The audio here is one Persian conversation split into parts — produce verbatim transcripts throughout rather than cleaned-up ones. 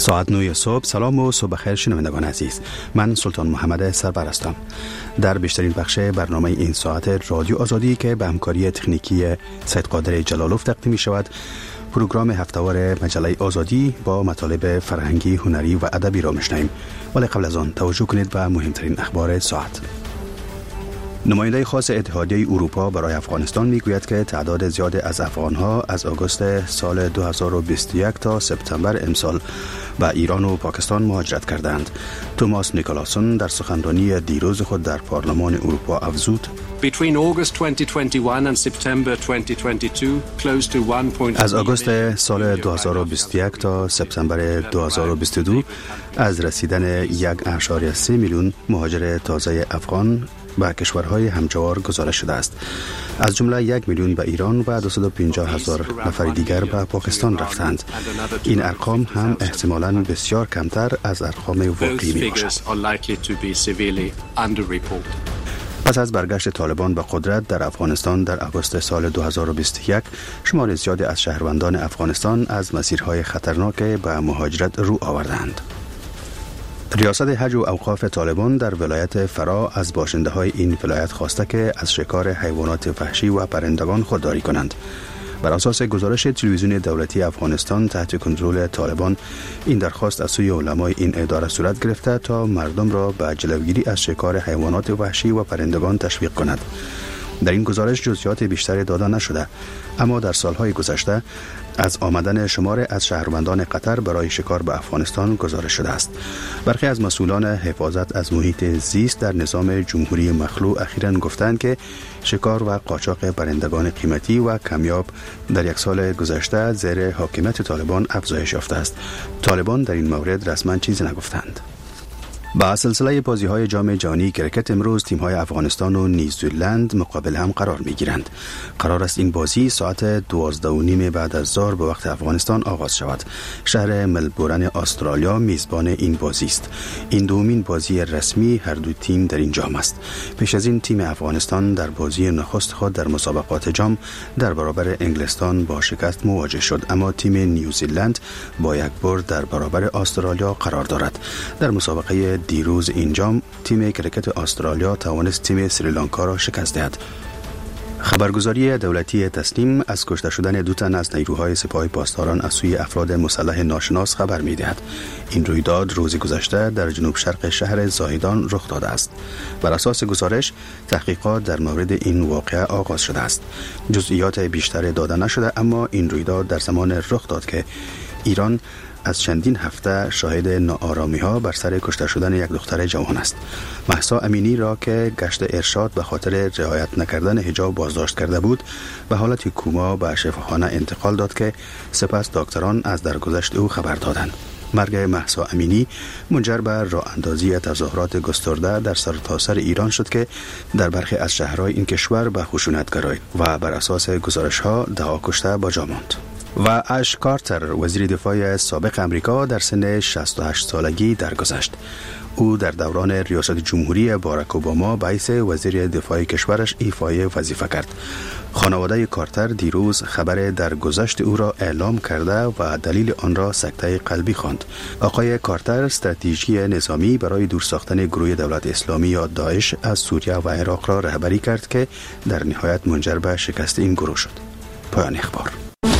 ساعت نه صبح. سلام و صبح بخیر شنوندگان عزیز. من سلطان محمد سربر هستم. در بیشترین بخش برنامه این ساعت رادیو آزادی که به همکاری تکنیکی سید قادر جلالوف تقدیم می شود، پروگرام هفته‌وار مجله آزادی با مطالب فرهنگی، هنری و ادبی را میشنویم. ولی قبل از آن توجه کنید به مهمترین اخبار ساعت. نماینده خاص اتحادیه اروپا برای افغانستان میگوید که تعداد زیاد از افغانها از آگوست سال دو هزار و بیست و یک تا سپتامبر امسال به ایران و پاکستان مهاجرت کردند. توماس نیکلاسون در سخنرانی دیروز خود در پارلمان اروپا افزود: Between August twenty twenty-one and September twenty twenty-two, close to one point three از آگوست سال دو هزار و بیست و یک تا سپتامبر دو هزار و بیست و دو از رسیدن یک اشاری سه میلیون مهاجر تازه افغان به کشورهای همجوار گزارش شده است. از جمله یک میلیون به ایران و دویست و پنجاه هزار نفر دیگر به پاکستان رفتند. این ارقام هم احتمالاً بسیار کمتر از ارقام واقعی می باشد. پس از برگشت طالبان به قدرت در افغانستان در آگوست سال دو هزار و بیست و یک، شمار زیادی از شهروندان افغانستان از مسیرهای خطرناک به مهاجرت رو آوردند. ریاست حج و اوقاف طالبان در ولایت فرا از باشنده های این ولایت خواسته که از شکار حیوانات وحشی و پرندگان خودداری کنند. بر اساس گزارش تلویزیون دولتی افغانستان تحت کنترل طالبان، این درخواست از سوی علمای این اداره صورت گرفته تا مردم را به جلوگیری از شکار حیوانات وحشی و پرندگان تشویق کند. در این گزارش جزئیات بیشتری داده نشده، اما در سالهای گذشته از آمدن شمار از شهروندان قطر برای شکار به افغانستان گزارش شده است. برخی از مسئولان حفاظت از محیط زیست در نظام جمهوری مخلوع اخیراً گفتند که شکار و قاچاق پرندگان قیمتی و کمیاب در یک سال گذشته زیر حاکمیت طالبان افزایش یافته است. طالبان در این مورد رسما چیزی نگفتند. با سلسله بازی‌های جام جهانی کرکت امروز تیم‌های افغانستان و نیوزیلند مقابل هم قرار می‌گیرند. قرار است این بازی ساعت دوازده و نیم بعد از ظهر به وقت افغانستان آغاز شود. شهر ملبورن استرالیا میزبان این بازی است. این دومین بازی رسمی هر دو تیم در این جام است. پیش از این تیم افغانستان در بازی نخست خود در مسابقات جام در برابر انگلستان با شکست مواجه شد، اما تیم نیوزیلند با یک برد در برابر استرالیا قرار دارد. در مسابقه دیروز این جام تیم کرکت استرالیا توانست تیم سریلانکا را شکست دهد. خبرگزاری دولتی تسنیم از کشته شدن دو تن از نیروهای سپاه پاسداران از سوی افراد مسلح ناشناس خبر می‌دهد. این رویداد روز گذشته در جنوب شرق شهر زاهدان رخ داده است. بر اساس گزارش تحقیقات در مورد این واقعه آغاز شده است. جزئیات بیشتری داده نشده، اما این رویداد در زمان رخ داد که ایران از چندین هفته شاهد ناآرامی ها بر سر کشته شدن یک دختر جوان است. مهسا امینی را که گشت ارشاد به خاطر رعایت نکردن حجاب بازداشت کرده بود، به حالت کوما به شفاخانه انتقال داد که سپس دکتران از درگذشت او خبر دادند. مرگ مهسا امینی منجر به راه اندازی تظاهرات گسترده در سرتاسر ایران شد که در برخی از شهرهای این کشور به خشونتگرایی و بر اساس گزارش ها ده کشته با جا ماند. و اش کارتر وزیر دفاع سابق امریکا در سن شصت و هشت سالگی درگذشت. او در دوران ریاست جمهوری باراک اوباما به حیث وزیر دفاع کشورش ایفای وظیفه کرد. خانواده کارتر دیروز خبر درگذشت او را اعلام کرده و دلیل آن را سکته قلبی خواند. آقای کارتر استراتژی نظامی برای دور ساختن گروه دولت اسلامی یا داعش از سوریه و عراق را رهبری کرد که در نهایت منجر به شکست این گروه شد. پایان اخبار.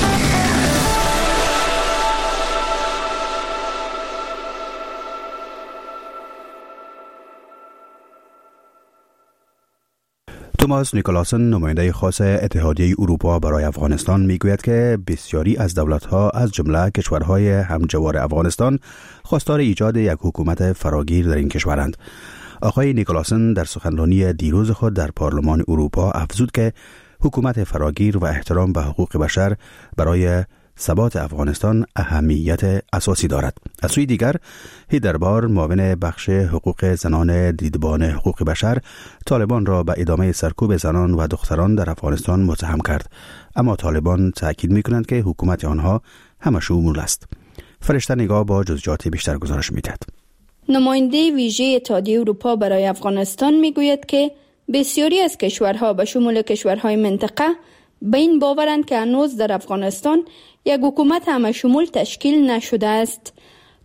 توماس نیکلاسون نماینده خاص اتحادیه اروپا برای افغانستان میگوید که بسیاری از دولت‌ها از جمله کشورهای همجوار افغانستان خواستار ایجاد یک حکومت فراگیر در این کشورند. آقای نیکلاسون در سخنرانی دیروز خود در پارلمان اروپا افزود که حکومت فراگیر و احترام به حقوق بشر برای ثبات افغانستان اهمیت اساسی دارد. از سوی دیگر، هیدربار معاون بخش حقوق زنان دیدبان حقوق بشر طالبان را به ادامه سرکوب زنان و دختران در افغانستان متهم کرد، اما طالبان تاکید می‌کنند که حکومت آنها همه‌شمول است. فرشته نگاه با جزئیات بیشتر گزارش می‌دهد. نماینده ویژه اتحادیه اروپا برای افغانستان میگوید که بسیاری از کشورها به شمول کشورهای منطقه به این باورند که هنوز در افغانستان یک حکومت همه‌شمول تشکیل نشده است.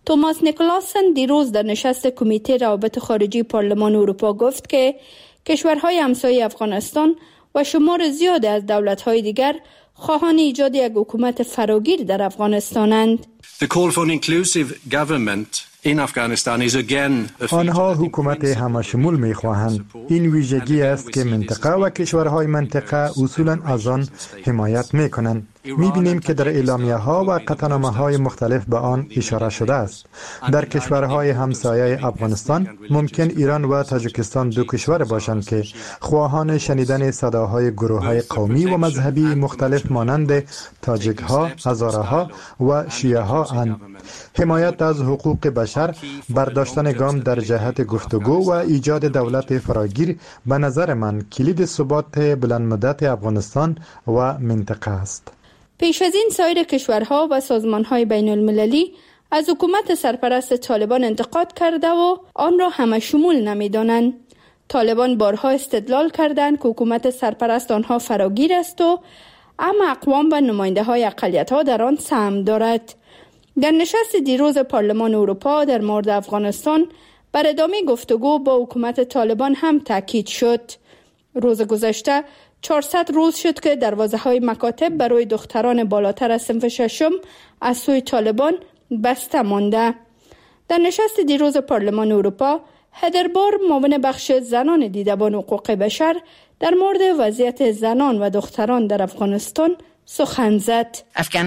توماس نیکلاسن دیروز در نشست کمیته روابط خارجی پارلمان اروپا گفت که کشورهای همسایه افغانستان و شمار زیادی از دولت‌های دیگر خواهان ایجاد یک حکومت فراگیر در افغانستانند. The call for an inclusive government in Afghanistan is again a آنها حکومت همشمول می‌خواهند. این ویژگی است که منطقه و کشورهای منطقه اصولاً از آن حمایت می‌کنند. می‌بینیم که در اعلامیه‌ها و قطعنامه‌های مختلف به آن اشاره شده است. در کشورهای همسایه افغانستان ممکن ایران و تاجیکستان دو کشور باشند که خواهان شنیدن صداهای گروه‌های قومی و مذهبی مختلف مانند تاجیک‌ها، هزاره‌ها و شیعه‌ها اند. حمایت از حقوق بشر، برداشتن گام در جهت گفتگو و ایجاد دولت فراگیر به نظر من کلید ثبات بلند مدت افغانستان و منطقه است. پیش از این سایر کشورها و سازمان‌های بین المللی از حکومت سرپرست طالبان انتقاد کرده و آن را همه شمول نمی‌دانند. طالبان بارها استدلال کردند که حکومت سرپرست آنها فراگیر است و اما اقوام و نماینده‌های اقلیت‌ها در آن سهم دارد. در نشست دیروز پارلمان اروپا در مورد افغانستان بر ادامه گفتگو با حکومت طالبان هم تاکید شد. روز گذشته چهارصد روز شد که دروازه‌های مکاتب برای دختران بالاتر از صنف ششم از سوی طالبان بسته مانده. در نشست دیروز پارلمان اروپا، هدربار معاون بخش زنان دیدبان حقوق بشر در مورد وضعیت زنان و دختران در افغانستان سخن زد.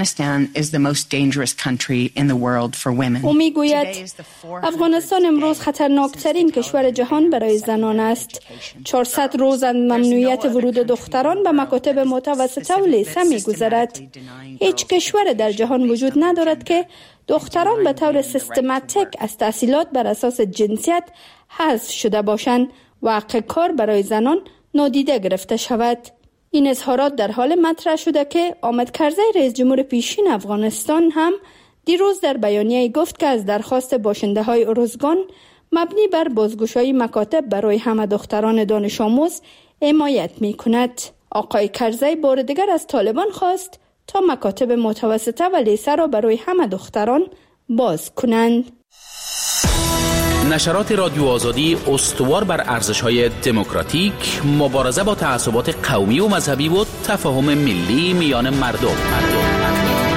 او میگوید افغانستان امروز خطرناکترین کشور جهان برای زنان است. چهارصد روز از ممنوعیت ورود دختران به مکاتب متوسطه و لیسه میگذرد. هیچ کشور در جهان وجود ندارد که دختران به طور سیستماتیک از تحصیلات بر اساس جنسیت حذف شده باشند و حق کار برای زنان نادیده گرفته شود. این اظهارات در حال مطرح شده که حامد کرزی رئیس جمهور پیشین افغانستان هم دیروز در بیانیه گفت که از درخواست باشنده های ارزگان مبنی بر بازگشایی مکاتب برای همه دختران دانش آموز حمایت می کند. آقای کرزی بار دیگر از طالبان خواست تا مکاتب متوسطه و لیسه را برای همه دختران باز کنند. نشرات رادیو آزادی استوار بر ارزش‌های دموکراتیک، مبارزه با تعصبات قومی و مذهبی و تفاهم ملی میان مردم. مردم.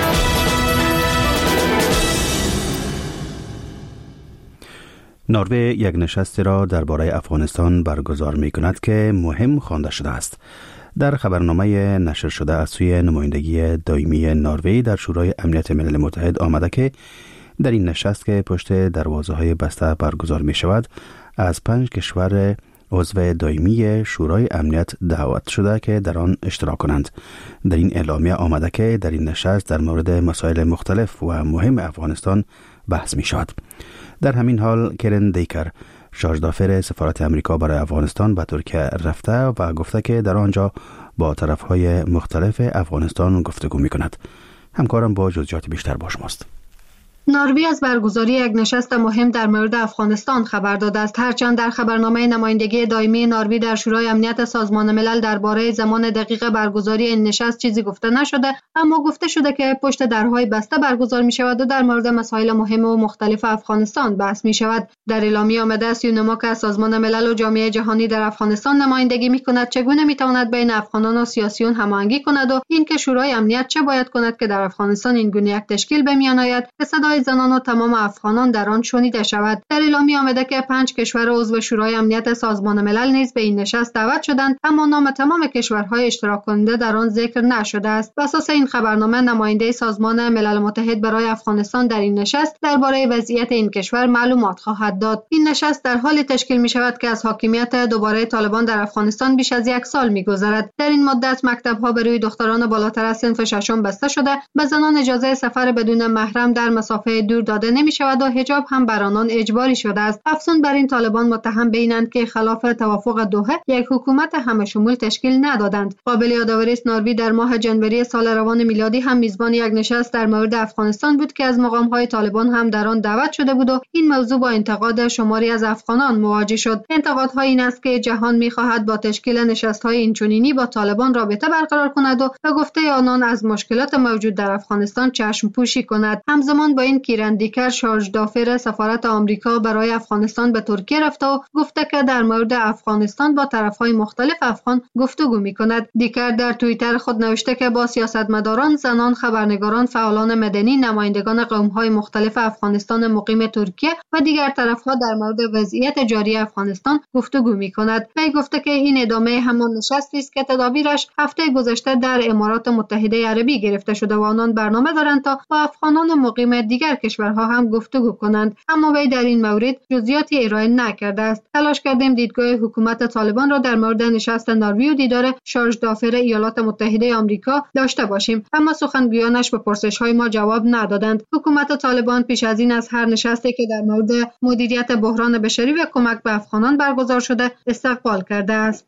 نروژ یک نشست را درباره افغانستان برگزار می‌کند که مهم خوانده شده است. در خبرنامه نشر شده از سوی نمایندگی دائمی نروژ در شورای امنیت ملل متحد آمده که در این نشست که پشت دروازه‌های بسته برگزار می شود از پنج کشور عضو دائمی شورای امنیت دعوت شده که در آن اشتراک کنند. در این اعلامیه آمده که در این نشست در مورد مسائل مختلف و مهم افغانستان بحث می شود. در همین حال کرن دیکر شاژدافر سفارت امریکا برای افغانستان به ترکیه رفته و گفته که در آنجا با طرفهای مختلف افغانستان گفتگو می کند. همکارم با جزئیات بیشتر با شماست. نروژ از برگزاری یک نشست مهم در مورد افغانستان خبر داده است. هرچند در خبرنامه نمایندگی دائمی نروژ در شورای امنیت سازمان ملل درباره زمان دقیق برگزاری این نشست چیزی گفته نشده، اما گفته شده که پشت درهای بسته برگزار می شود و در مورد مسائل مهم و مختلف افغانستان بحث می شود. در اعلامیه آمده است یونما که سازمان ملل و جامعه جهانی در افغانستان نمایندگی می کند چگونه می تواند بین افغانان و سیاسیون هماهنگی کند و اینکه شورای امنیت چه باید کند که در افغانستان این گونه یک تشکیل به میان آید که صدای زنان و تمام افغانان در آن شنیده شود. در اعلامیه آمده که پنج کشور عضو شورای امنیت سازمان ملل نیز به این نشست دعوت شدند، اما نام تمام کشورهای اشتراک کننده در آن ذکر نشده است. بر اساس این خبرنامه نماینده سازمان ملل متحد برای افغانستان در این نشست درباره وضعیت این کشور معلومات خواهد داد. این نشست در حالی تشکیل می شود که از حاکمیت دوباره طالبان در افغانستان بیش از یک سال می گذرد. در این مدت مکتب‌ها برای دختران بالاتر از صنف ششم بسته شده، به زنان اجازه سفر بدون محرم در مسافه دور داده نمی شود و حجاب هم بر آنان اجباری شده است. افزون بر این طالبان متهم به اینند که خلاف توافق دوحه یک حکومت همه شمول تشکیل ندادند. قابل یادآوری است نروژ در ماه جنوری سال روان میلادی هم میزبان یک نشست در مورد افغانستان بود که از مقام‌های طالبان هم در آن دعوت شده بود و این موضوع با انتقاد شماری از افغانان مواجه شد. انتقادها این است که جهان می‌خواهد با تشکیل نشست‌های اینچنینی با طالبان رابطه برقرار کند و به گفته آنان از مشکلات موجود در افغانستان چشم پوشی کند. همزمان با این اوکراین کیرن دیکر شارژ دافر سفارت آمریکا برای افغانستان به ترکیه رفته و گفته که در مورد افغانستان با طرف‌های مختلف افغان گفتگو می‌کند. دیکر در توییتر خود نوشته که با سیاستمداران، زنان، خبرنگاران، فعالان مدنی، نمایندگان قوم‌های مختلف افغانستان مقیم ترکیه و دیگر طرف‌ها در مورد وضعیت جاری افغانستان گفتگو می‌کند. وی گفته که این ادامه همان نشستی است که تدابیرش هفته گذشته در امارات متحده عربی گرفته شده و آنان برنامه دارند تا با افغانان مقیم دیگر کشورها هم گفتگو کنند، اما وی در این مورد جزئیاتی ارائه نکرده است. تلاش کردیم دیدگاه حکومت طالبان را در مورد نشست ناروی و دیدار شارژ دافر ایالات متحده آمریکا داشته باشیم، اما سخنگویانش به پرسش‌های ما جواب ندادند. حکومت طالبان پیش از این از هر نشستی که در مورد مدیریت بحران بشری و کمک به افغانان برگزار شده استقبال کرده است.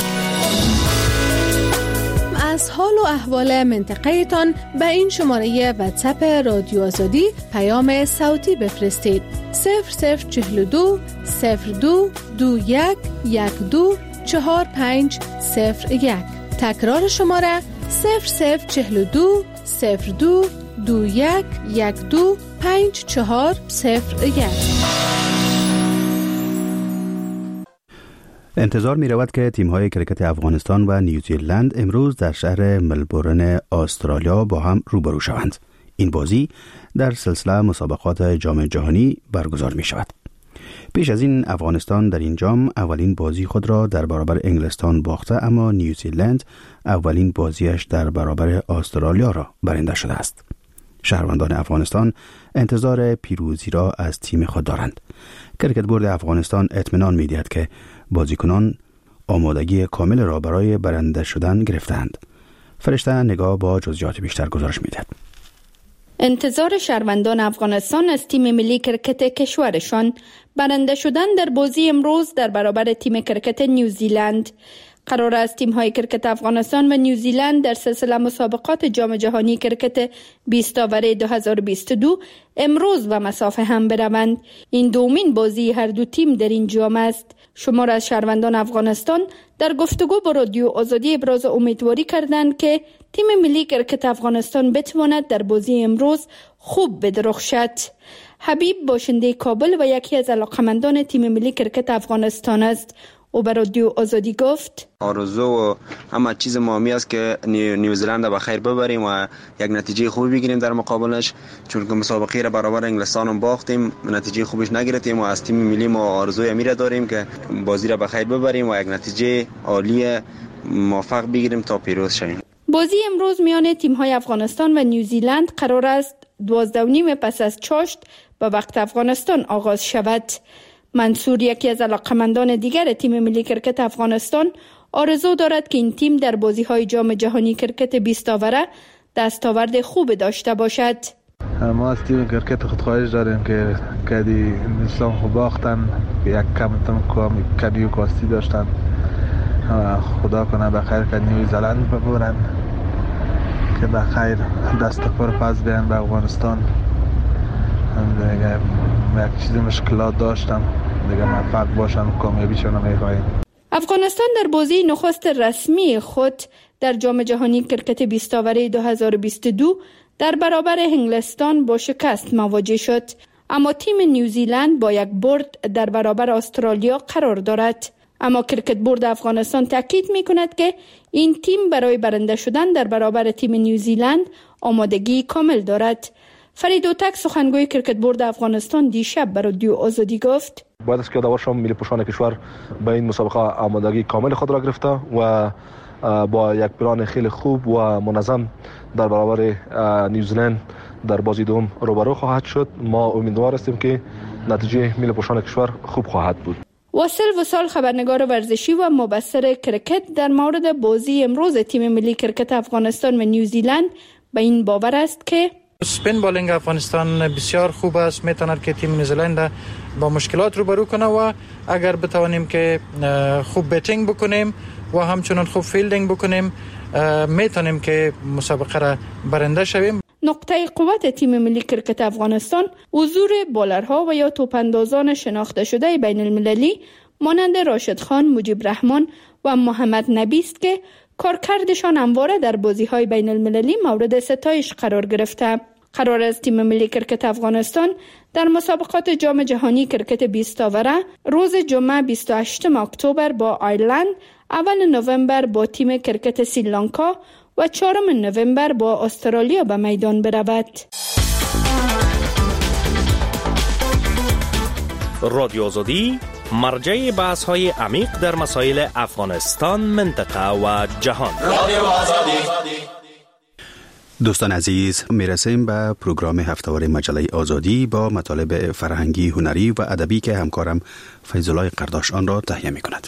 از حال و احوال منطقه تان به این شماره واتساپ رادیو آزادی پیام صوتی بفرستید. صفر صفر چهل و دو صفر دو دو یک یک دو چهار پنج صفر یک. تکرار شماره صفر صفر چهل و دو صفر دو دو یک یک دو پنج چهار صفر یک. انتظار می رود که تیم‌های کرکت افغانستان و نیوزیلند امروز در شهر ملبورن استرالیا با هم روبرو شوند. این بازی در سلسله مسابقات جام جهانی برگزار می شود. پیش از این افغانستان در این جام اولین بازی خود را در برابر انگلستان باخته، اما نیوزیلند اولین بازیش در برابر استرالیا را برنده شده است. شهروندان افغانستان انتظار پیروزی را از تیم خود دارند. کرکت بورد افغانستان اطمینان می‌دهد که بازیکنان آمادگی کامل را برای برنده شدن گرفتند. فرشته نگاه با جزئیات بیشتر گزارش می‌دهد. انتظار شهروندان افغانستان از تیم ملی کرکت کشورشان برنده شدن در بازی امروز در برابر تیم کرکت نیوزیلند. قرار است تیم‌های کرکت افغانستان و نیوزیلند در سلسله مسابقات جام جهانی کرکت بیست آور دو هزار و بیست و دو امروز و مسافه هم بروند. این دومین بازی هر دو تیم در این جام است. شمار از شهروندان افغانستان در گفتگو با رادیو آزادی ابراز امیدواری کردند که تیم ملی کرکت افغانستان بتواند در بازی امروز خوب بدرخشد. حبیب باشنده کابل و یکی از علاقمندان تیم ملی کرکت افغانستان است. او به رادیو آزادی گفت آرزو و همه چیز مهمی است که نیوزیلند به خیر ببریم و یک نتیجه خوبی بگیریم در مقابلش، چون که مسابقه را برابر انگلستان باختیم، نتیجه خوبش نگرفتیم و از تیم ملی ما آرزوی امیر داریم که بازی را به خیر ببریم و یک نتیجه عالی موفق بگیریم تا پیروز شویم. بازی امروز میان تیم‌های افغانستان و نیوزیلند قرار است دوازده و نیم پس از چاشت به وقت افغانستان آغاز شود. منصور، یکی از علاقمندان دیگر تیم ملی کرکت افغانستان، آرزو دارد که این تیم در بازی‌های جام جهانی کرکت بیست آوره دستاورد خوب داشته باشد. ما از تیم کرکت خود خواهش داریم که کدی اسلام خوب باختن، یک کمتون کمی و کاستی داشتن، خدا کنه بخیر که نیوزیلند ببرن که بخیر دست پر پس بیان به افغانستان. دیگه یک چیزی مشکلات داشتم دیگه موفق باشن و کامیابیشون میخوایم. افغانستان در بازی نخست رسمی خود در جام جهانی کرکت بیست آوره دو هزار و بیست و دو در برابر انگلستان با شکست مواجه شد، اما تیم نیوزیلند با یک برد در برابر استرالیا قرار دارد. اما کرکت بورد افغانستان تاکید می‌کند که این تیم برای برنده شدن در برابر تیم نیوزیلند آمادگی کامل دارد. فرید اوتک، سخنگوی کرکت بورد افغانستان، دیشب بر رادیو آزادی گفت باید است که یادآور شوم ملی پوشان کشور به این مسابقه آمادگی کامل خود را گرفته و با یک پلان خیلی خوب و منظم در برابر نیوزیلند در بازی دوم روبرو خواهد شد. ما امیدوار هستیم که نتیجه ملی پوشان کشور خوب خواهد بود. واصل وصال، خبرنگار ورزشی و مبصر کرکت، در مورد بازی امروز تیم ملی کرکت افغانستان و نیوزیلند به این باور است که سپین بالینگ افغانستان بسیار خوب است، میتواند که تیم نیوزیلند با مشکلات روبرو کنه و اگر بتوانیم که خوب بیتینگ بکنیم و همچنان خوب فیلدینگ بکنیم میتونیم که مسابقه را برنده شویم. نقطه قوت تیم ملی کرکت افغانستان حضور بالرها و یا توپاندازان شناخته شده بین المللی مانند راشد خان، مجیب رحمان و محمد نبی است که کارکردشان همواره در بازی‌های بین المللی مورد ستایش قرار گرفته. قرار است تیم ملی کرکت افغانستان در مسابقات جام جهانی کرکت بیست آوره روز جمعه بیست و هشتم اکتبر با آیرلند، اول نوامبر با تیم کرکت سریلانکا و چهارم نوامبر با استرالیا به میدان برود. رادیو آزادی مرجع بحث های عمیق در مسائل افغانستان، منطقه و جهان. رادیو آزادی. دوستان عزیز، میرسیم به پروگرام هفته‌واره مجله آزادی با مطالب فرهنگی، هنری و ادبی که همکارم فیض‌الله قرداش آن را تهیه می‌کند.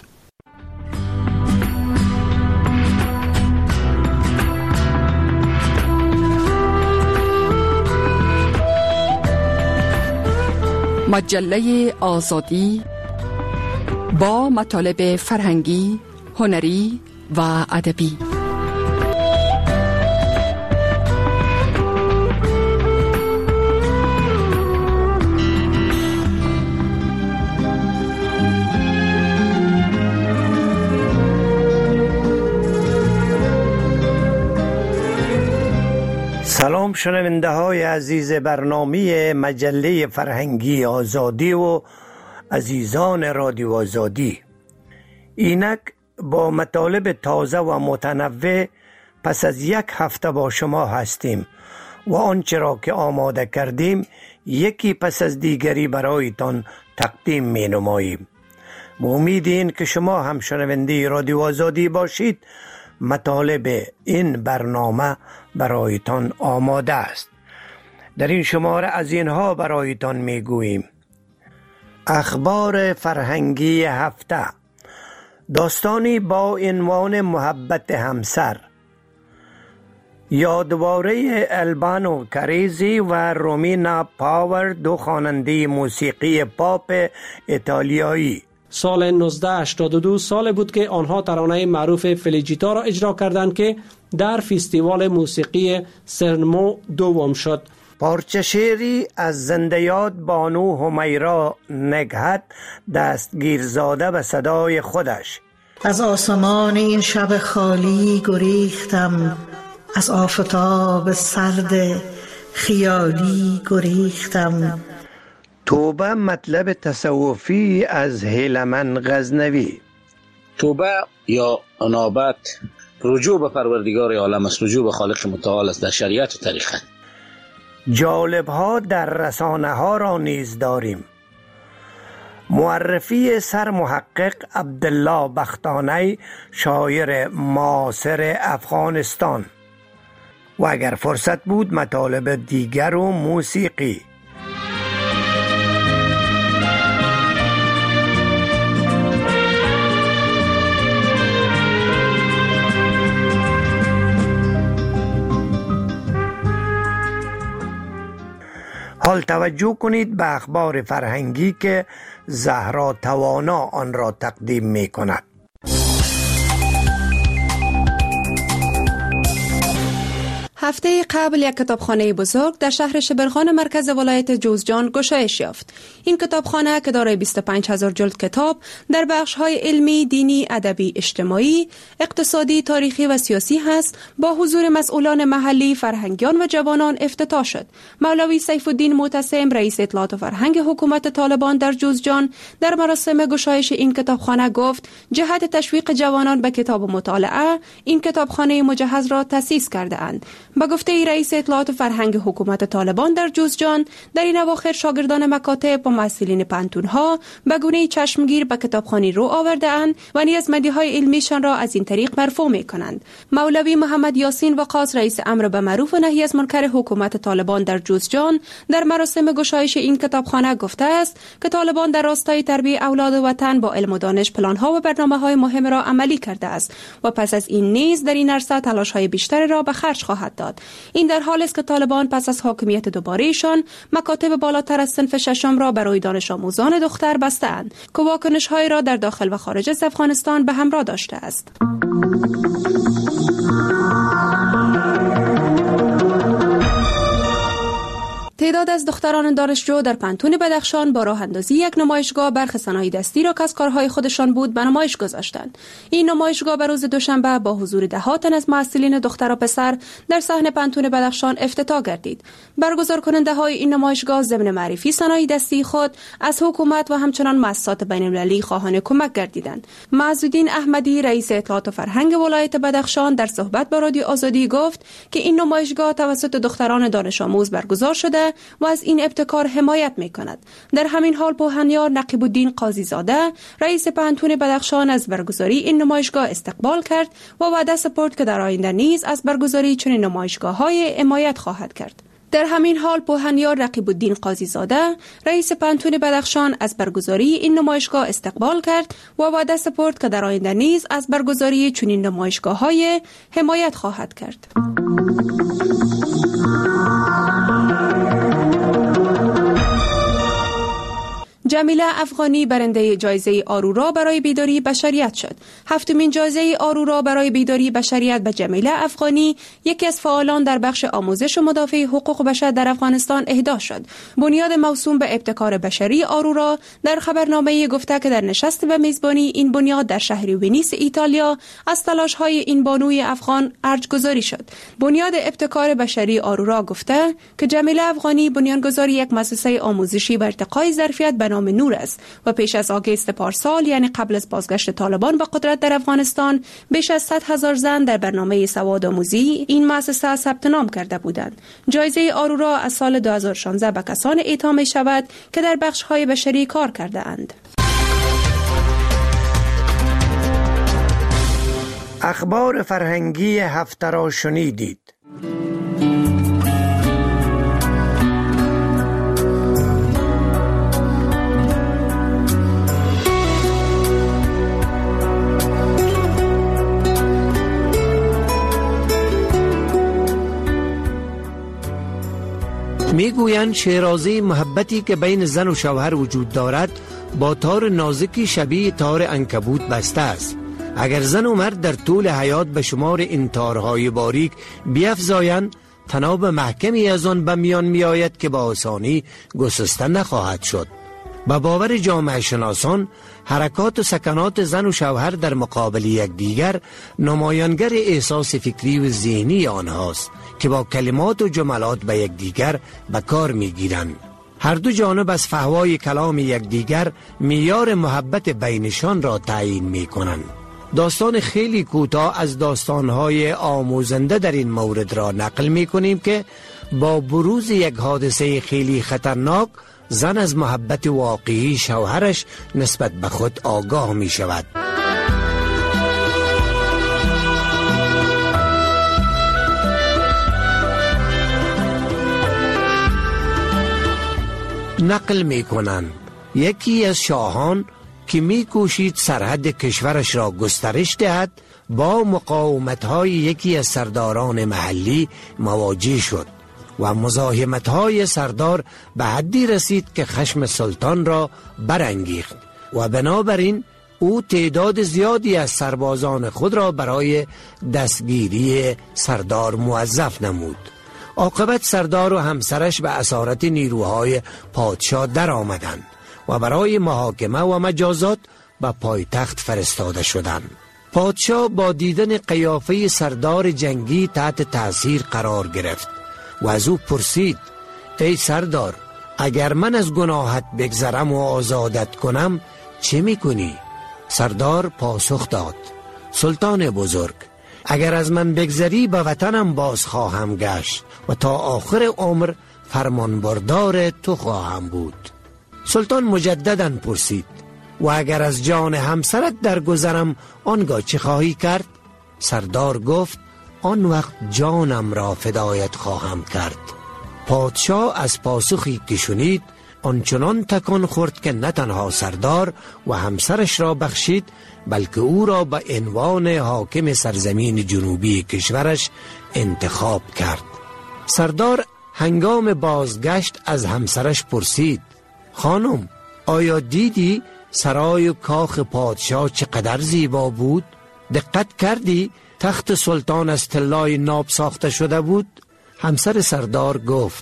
مجله آزادی با مطالب فرهنگی، هنری و ادبی. سلام شنونده های عزیز برنامه مجله فرهنگی آزادی و عزیزان رادیو آزادی. اینک با مطالب تازه و متنوع پس از یک هفته با شما هستیم و آنچه را که آماده کردیم یکی پس از دیگری برایتان تقدیم می نماییم. با امید این که شما هم شنونده رادیو آزادی باشید، مطالب این برنامه برایتان آماده است. در این شماره از اینها برایتان میگوییم: اخبار فرهنگی هفته، داستانی با عنوان محبت همسر، یادواره البانو کاریزی و رومینا پاور، دو خواننده موسیقی پاپ ایتالیایی. سال نوزده هشتاد و دو سال بود که آنها ترانه معروف فلیجیتا را اجرا کردند که در فستیوال موسیقی سرنمو دوم شد. پارچه شعری از زنده یاد بانو همیرا نگهت، دستگیرزاده به صدای خودش. از آسمان این شب خالی گریختم، از آفتاب سرد خیالی گریختم. توبه مطلب تصوفی از هیلمن غزنوی. توبه یا انابت رجوع به پروردگار عالم است، رجوع به خالق متعال است در شریعت و طریقت. جالب ها در رسانه ها را نیز داریم. معرفی سر محقق عبدالله بختانی، شاعر معاصر افغانستان. و اگر فرصت بود مطالب دیگر و موسیقی. حال توجه کنید به اخبار فرهنگی که زهرا توانا آن را تقدیم می کند. هفته قبل یک کتابخانه بزرگ در شهر شبرغان مرکز ولایت جوزجان گشایش یافت. این کتابخانه که دارای بیست و پنج هزار جلد کتاب در بخش‌های علمی، دینی، ادبی، اجتماعی، اقتصادی، تاریخی و سیاسی هست، با حضور مسئولان محلی، فرهنگیان و جوانان افتتاح شد. مولوی سیف الدین معتصم، رئیس اطلاعات و فرهنگ حکومت طالبان در جوزجان، در مراسم گشایش این کتابخانه گفت جهت تشویق جوانان به کتاب و مطالعه این کتابخانه مجهز را تأسیس کرده اند. با گفته رئیس اطلاعات و فرهنگ حکومت طالبان در جوزجان، در این اواخر شاگردان مکاتب و مسئولین پانتون‌ها به گونه چشمگیر به کتابخانه رو آورده اند و نیز مدیحای علمیشان را از این طریق مرفوع می‌کنند. مولوی محمد یاسین وقاص، رئیس امر به معروف و نهی از منکر حکومت طالبان در جوزجان، در مراسم گشایش این کتابخانه گفته است که طالبان در راستای تربیت اولاد وطن با علم و دانش پلان‌ها و برنامه‌های مهم را عملی کرده است و پس از این نیز در این عرصه تلاش‌های بیشتر را به خرج خواهد داد. این در حالی است که طالبان پس از حاکمیت دوباره‌شان مکاتب بالاتر از صنف ششم را برای دانش آموزان دختر بسته‌اند که واکنش‌های را در داخل و خارج از افغانستان به همراه داشته است. تعداد از دختران دانشجو در پنتون بدخشان با راه اندازی یک نمایشگاه برخی صنایع دستی را که از کارهای خودشان بود به نمایش گذاشتند. این نمایشگاه به روز دوشنبه با حضور ده تن از محصلین دختر و پسر در صحن پنتون بدخشان افتتاح گردید. برگزار کننده های این نمایشگاه ضمن معرفی صنایع دستی خود از حکومت و همچنان مؤسسات بین‌المللی خواهان کمک گردیدند. معزالدین احمدی رئیس اطلاعات و فرهنگ ولایت بدخشان در صحبت با رادیو آزادی گفت که این نمایشگاه توسط دختران دانش آموز برگزار شده و از این ابتکار حمایت می‌کند. در همین حال پوهنیار نقیب الدین قاضی زاده رئیس پنتون بدخشان از برگزاری این نمایشگاه استقبال کرد و وعده سپرد که در آینده نیز از برگزاری چنین نمایشگاه‌های حمایت خواهد کرد. در همین حال پوهنیار رقیب الدین قاضی زاده رئیس پنتون بدخشان از برگزاری این نمایشگاه استقبال کرد و وعده سپرد که در آینده نیز از برگزاری چنین نمایشگاه‌های حمایت خواهد کرد. جمیله افغانی برنده جایزه آرورا برای بیداری بشریت شد. هفتمین جایزه آرورا برای بیداری بشریت به جمیله افغانی، یکی از فعالان در بخش آموزش و مدافع حقوق بشر در افغانستان، اهدا شد. بنیاد موسوم به ابتکار بشری آرورا در خبرنامه گفته که در نشست به میزبانی این بنیاد در شهر ونیس ایتالیا از تلاش‌های این بانوی افغان ارجگذاری شد. بنیاد ابتکار بشری آرورا گفته که جمیله افغانی بنیانگذار یک مؤسسه آموزشی به ارتقای ظرفیت به نام نور است و پیش از آگست پارسال، یعنی قبل از بازگشت طالبان به قدرت در افغانستان، بیش از صد هزار زن در برنامه سواد آموزی این مؤسسه ثبت نام کرده بودند. جایزه آرورا از سال دو هزار و شانزده به کسان اعطا می شود که در بخش‌های بشری کار کرده اند. اخبار فرهنگی هفته را شنیدید. میگویند شیرازه محبتی که بین زن و شوهر وجود دارد با تار نازکی شبیه تار عنکبوت بسته است. اگر زن و مرد در طول حیات به شمار این تارهای باریک بیفزایند، تناب محکمی از آن به میان می آید که با آسانی گسسته نخواهد شد. با باور جامعه شناسان، حرکات و سکنات زن و شوهر در مقابل یکدیگر نمایانگر احساس فکری و ذهنی آنهاست که با کلمات و جملات به یکدیگر به کار میگیرند. هر دو جانب از فحوای کلام یکدیگر معیار محبت بینشان را تعیین میکنند. داستان خیلی کوتاه از داستانهای آموزنده در این مورد را نقل میکنیم که با بروز یک حادثه خیلی خطرناک، زن از محبت واقعی شوهرش نسبت به خود آگاه می شود. نقل می کنند یکی از شاهان که می کوشید سرحد کشورش را گسترش دهد، با مقاومت‌های یکی از سرداران محلی مواجه شد و مزاحمت‌های سردار به حدی رسید که خشم سلطان را برانگیخت و بنابراین او تعداد زیادی از سربازان خود را برای دستگیری سردار موظف نمود. عاقبت سردار و همسرش به اسارت نیروهای پادشاه در آمدند و برای محاکمه و مجازات به پایتخت فرستاده شدند. پادشاه با دیدن قیافه سردار جنگی تحت تاثیر قرار گرفت و از او پرسید: ای سردار، اگر من از گناهت بگذرم و آزادت کنم چه میکنی؟ سردار پاسخ داد: سلطان بزرگ، اگر از من بگذری به وطنم باز خواهم گشت و تا آخر عمر فرمانبردار تو خواهم بود. سلطان مجدداً پرسید: و اگر از جان همسرت درگذرم آنگاه چه خواهی کرد؟ سردار گفت: آن وقت جانم را فدایت خواهم کرد. پادشاه از پاسخی که شنید آنچنان تکان خورد که نه تنها سردار و همسرش را بخشید، بلکه او را به عنوان حاکم سرزمین جنوبی کشورش انتخاب کرد. سردار هنگام بازگشت از همسرش پرسید: خانم، آیا دیدی سرای و کاخ پادشاه چقدر زیبا بود؟ دقت کردی تخت سلطان از طلای ناب ساخته شده بود؟ همسر سردار گفت: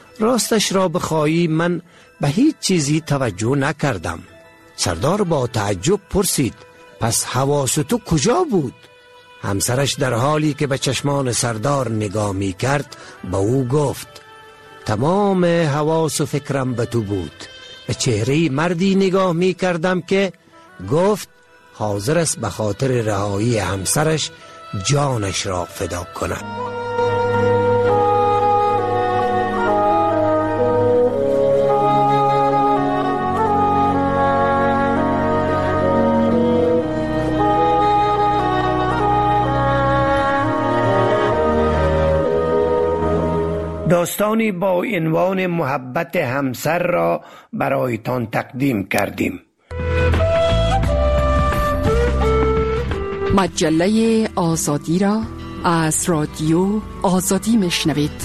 راستش را بخواهی من به هیچ چیزی توجه نکردم. سردار با تعجب پرسید پس حواس تو کجا بود؟ همسرش در حالی که به چشمان سردار نگاه می کرد به او گفت تمام حواس و فکرم به تو بود. به چهره مردی نگاه می کردم که گفت حاضر است به خاطر رهایی همسرش جانش را فدا کند. داستانی با عنوان محبت همسر را برایتان تقدیم کردیم. مجله آزادی را از رادیو آزادی میشنوید.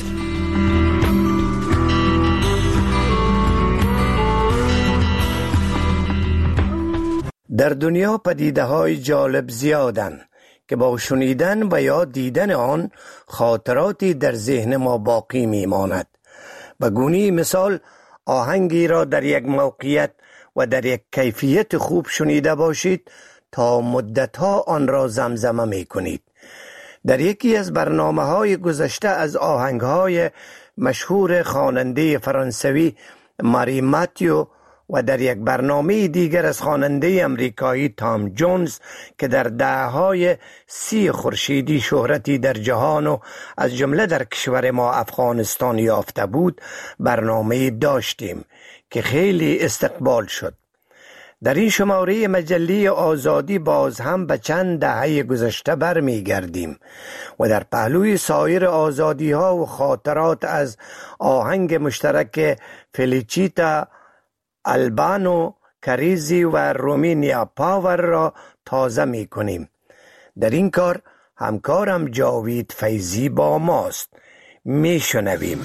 در دنیا پدیده های جالب زیادن که با شنیدن و یا دیدن آن خاطراتی در ذهن ما باقی میماند. به گونه مثال آهنگی را در یک موقعیت و در یک کیفیت خوب شنیده باشید تا مدتها آن را زمزمه می کنید. در یکی از برنامه های گذشته از آهنگ های مشهور خواننده فرانسوی ماری ماتیو و در یک برنامه دیگر از خواننده امریکایی تام جونز که در دهه‌های سی خورشیدی شهرتی در جهان و از جمله در کشور ما افغانستان یافته بود برنامه داشتیم که خیلی استقبال شد. در این شماره مجله آزادی باز هم به چند دهه گذشته برمی گردیم و در پهلوی سایر آزادی ها و خاطرات از آهنگ مشترک فلیچیتا البانو کریزی و رومینیا پاور را تازه می کنیم. در این کار همکارم جاوید فیضی با ماست. می شنویم.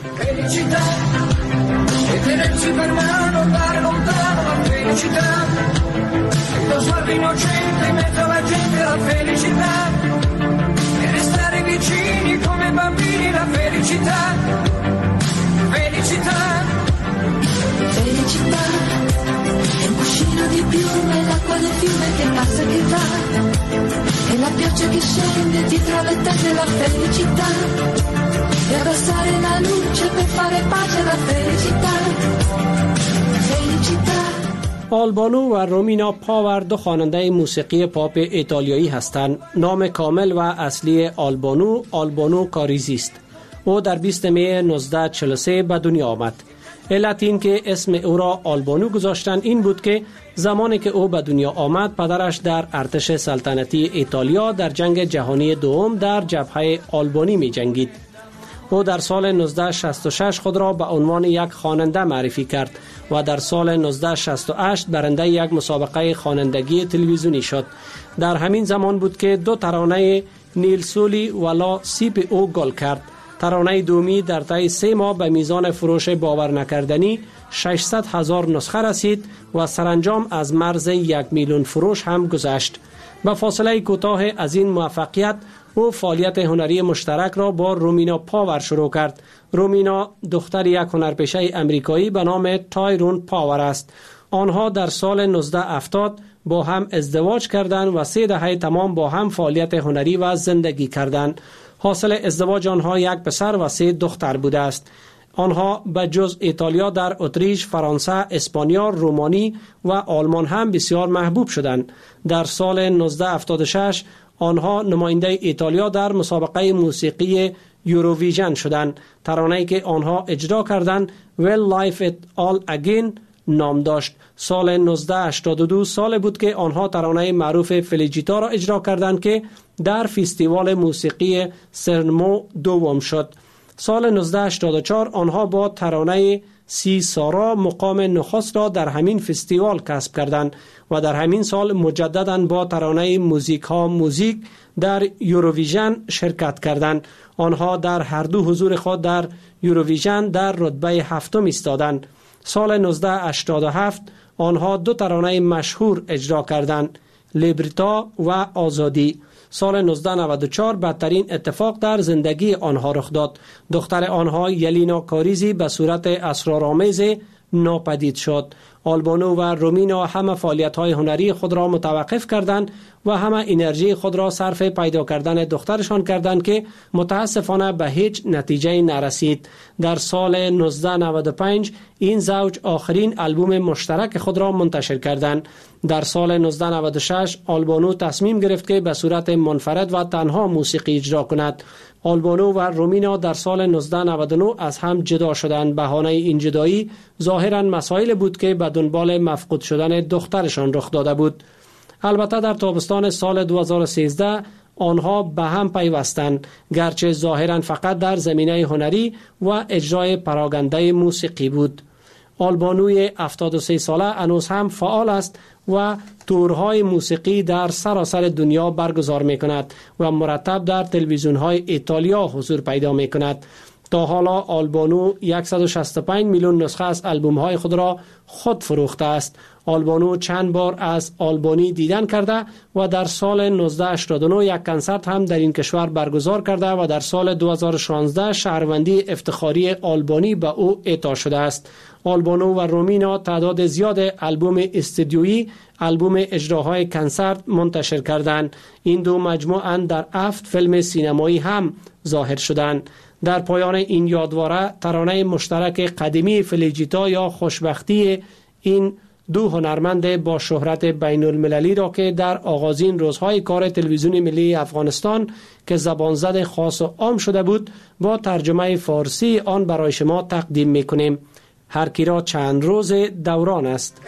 Felicità è un cuscino di piume, l'acqua del fiume che passa e che va, e la pioggia che scende dietro le tende la felicità, e abbassare la luce per fare pace alla felicità. Felicità. آلبانو و رومینا پاور دو خواننده موسیقی پاپ ایتالیایی هستند. نام کامل و اصلی آلبانو آلبانو کاریزی است. او در بیست می نوزده چهل و سه به دنیا آمد. علت این که اسم او را آلبانو گذاشتن این بود که زمانی که او به دنیا آمد پدرش در ارتش سلطنتی ایتالیا در جنگ جهانی دوم در جبهه آلبانی می جنگید. او در سال نوزده شصت و شش خود را به عنوان یک خواننده معرفی کرد و در سال نوزده شصت و هشت برنده یک مسابقه خوانندگی تلویزیونی شد. در همین زمان بود که دو ترانه نیل سولی و لا سیپ او گل کرد. ترانه دومی در طی سه ماه به میزان فروش باور نکردنی ششصد هزار نسخه رسید و سرانجام از مرز یک میلیون فروش هم گذشت. با فاصله کوتاه از این موفقیت او فعالیت هنری مشترک را با رومینا پاور شروع کرد. رومینا دختر یک هنرپیشه امریکایی به نام تایرون پاور است. آنها در سال نوزده هفتاد با هم ازدواج کردند و سه دهه تمام با هم فعالیت هنری و زندگی کردند. حاصل ازدواج آنها یک پسر و سه دختر بوده است. آنها به جز ایتالیا در اتریش، فرانسه، اسپانیا، رومانی و آلمان هم بسیار محبوب شدند. در سال نوزده هفتاد و شش آنها نماینده ایتالیا در مسابقه موسیقی یوروویژن شدند. ترانه‌ای که آنها اجرا کردند Well Life It All Again نام داشت. سال نوزده هشتاد و دو سال بود که آنها ترانه معروف فلیجیتا را اجرا کردند که در فستیوال موسیقی سرنمو دوم شد. سال نوزده هشتاد و چهار آنها با ترانه سی سارا مقام نخست را در همین فستیوال کسب کردند و در همین سال مجدداً با ترانه موزیک ها موزیک در یوروویژن شرکت کردند. آنها در هر دو حضور خود در یوروویژن در رتبه هفتم ایستادند. سال نوزده هشتاد و هفت آنها دو ترانه مشهور اجرا کردند، لیبرتا و آزادی. سال نوزده نود و چهار بدترین اتفاق در زندگی آنها رخ داد. دختر آنها یلینا کاریزی به صورت اسرارآمیز ناپدید شد. آلبانو و رومینا همه فعالیت‌های هنری خود را متوقف کردند و همه انرژی خود را صرف پیدا کردن دخترشان کردند که متاسفانه به هیچ نتیجه نرسید. در سال نوزده نود و پنج این زوج آخرین آلبوم مشترک خود را منتشر کردند. در سال نوزده نود و شش آلبانو تصمیم گرفت که به صورت منفرد و تنها موسیقی اجرا کند. آلبانو و رومینا در سال نوزده نود و نه از هم جدا شدند. بهانه این جدایی ظاهراً مسائل بود که به دنبال مفقود شدن دخترشان رخ داده بود. البته در تابستان سال دو هزار و سیزده آنها به هم پیوستند، گرچه ظاهراً فقط در زمینه هنری و اجرای پراگنده موسیقی بود. آلبانوی هفتاد و سه ساله هنوز هم فعال است و تورهای موسیقی در سراسر دنیا برگزار می کند و مرتب در تلویزیون های ایتالیا حضور پیدا می کند. تا حالا آلبانو صد و شصت و پنج میلیون نسخه از آلبوم های خود را خود فروخته است. آلبانو چند بار از آلبانی دیدن کرده و در سال نوزده هشتاد و نه یک کنسرت هم در این کشور برگزار کرده و در سال دو هزار و شانزده شهروندی افتخاری آلبانی به او اعطا شده است. آلبانو و رومینا تعداد زیاد آلبوم استودیویی، آلبوم اجراهای کنسرت منتشر کردند. این دو مجموعاً در هفت فیلم سینمایی هم ظاهر شدند. در پایان این یادواره ترانه مشترک قدیمی فلیجیتا یا خوشبختی این دو هنرمند با شهرت بین المللی را که در آغازین روزهای کار تلویزیون ملی افغانستان که زبانزد خاص و عام شده بود با ترجمه فارسی آن برای شما تقدیم میکنیم. هر کی را چند روز دوران است.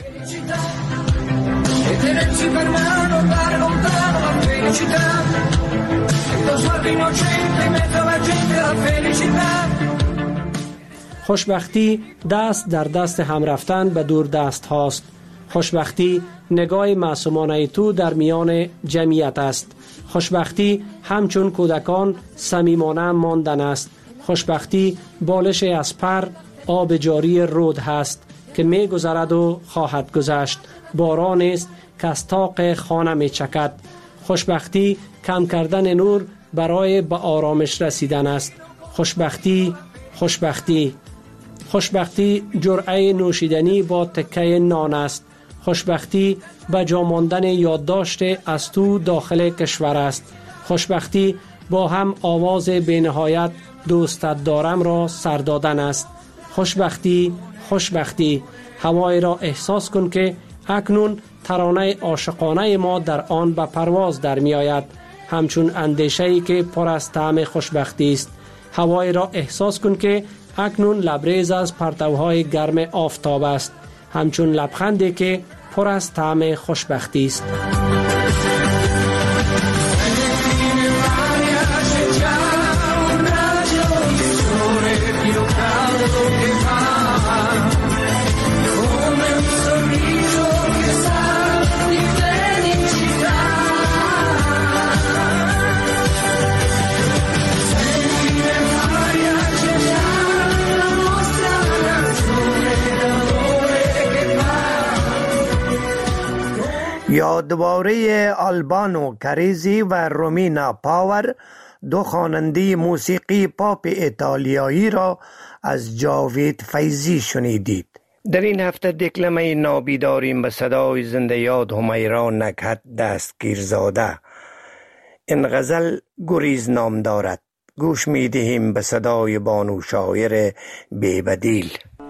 خوشبختی دست در دست هم رفتن به دور دست هاست. خوشبختی نگاه معصومانه تو در میان جمعیت است. خوشبختی همچون کودکان صمیمانه ماندن است. خوشبختی بالش از پر آب جاری رود هست که می گذرد و خواهد گذشت. باران است که از طاق خانه می چکد. خوشبختی کم کردن نور برای به آرامش رسیدن است. خوشبختی خوشبختی خوشبختی جرعه نوشیدنی با تکه نان است. خوشبختی به جا ماندن یادداشت از تو داخل کشور است. خوشبختی با هم آواز بی‌نهایت دوستت دارم را سر دادن است. خوشبختی خوشبختی هوای را احساس کن که اکنون ترانه عاشقانه ما در آن به پرواز در می آید، همچون اندیشه‌ای که پر از طعم خوشبختی است. هوای را احساس کن که اکنون لبریز از پرتوهای گرم آفتاب است، همچون لبخندی که پر از طعم خوشبختی است. یادواره آلبانو کاریزی و رومینا پاور، دو خواننده موسیقی پاپ ایتالیایی را از جاوید فیضی شنیدید. در این هفته دکلمه نابی داریم به صدای زنده یاد همیرا نکهت دستگیرزاده. این غزل گریز نام دارد. گوش می دهیم به صدای بانو شاعر بی‌بدیل.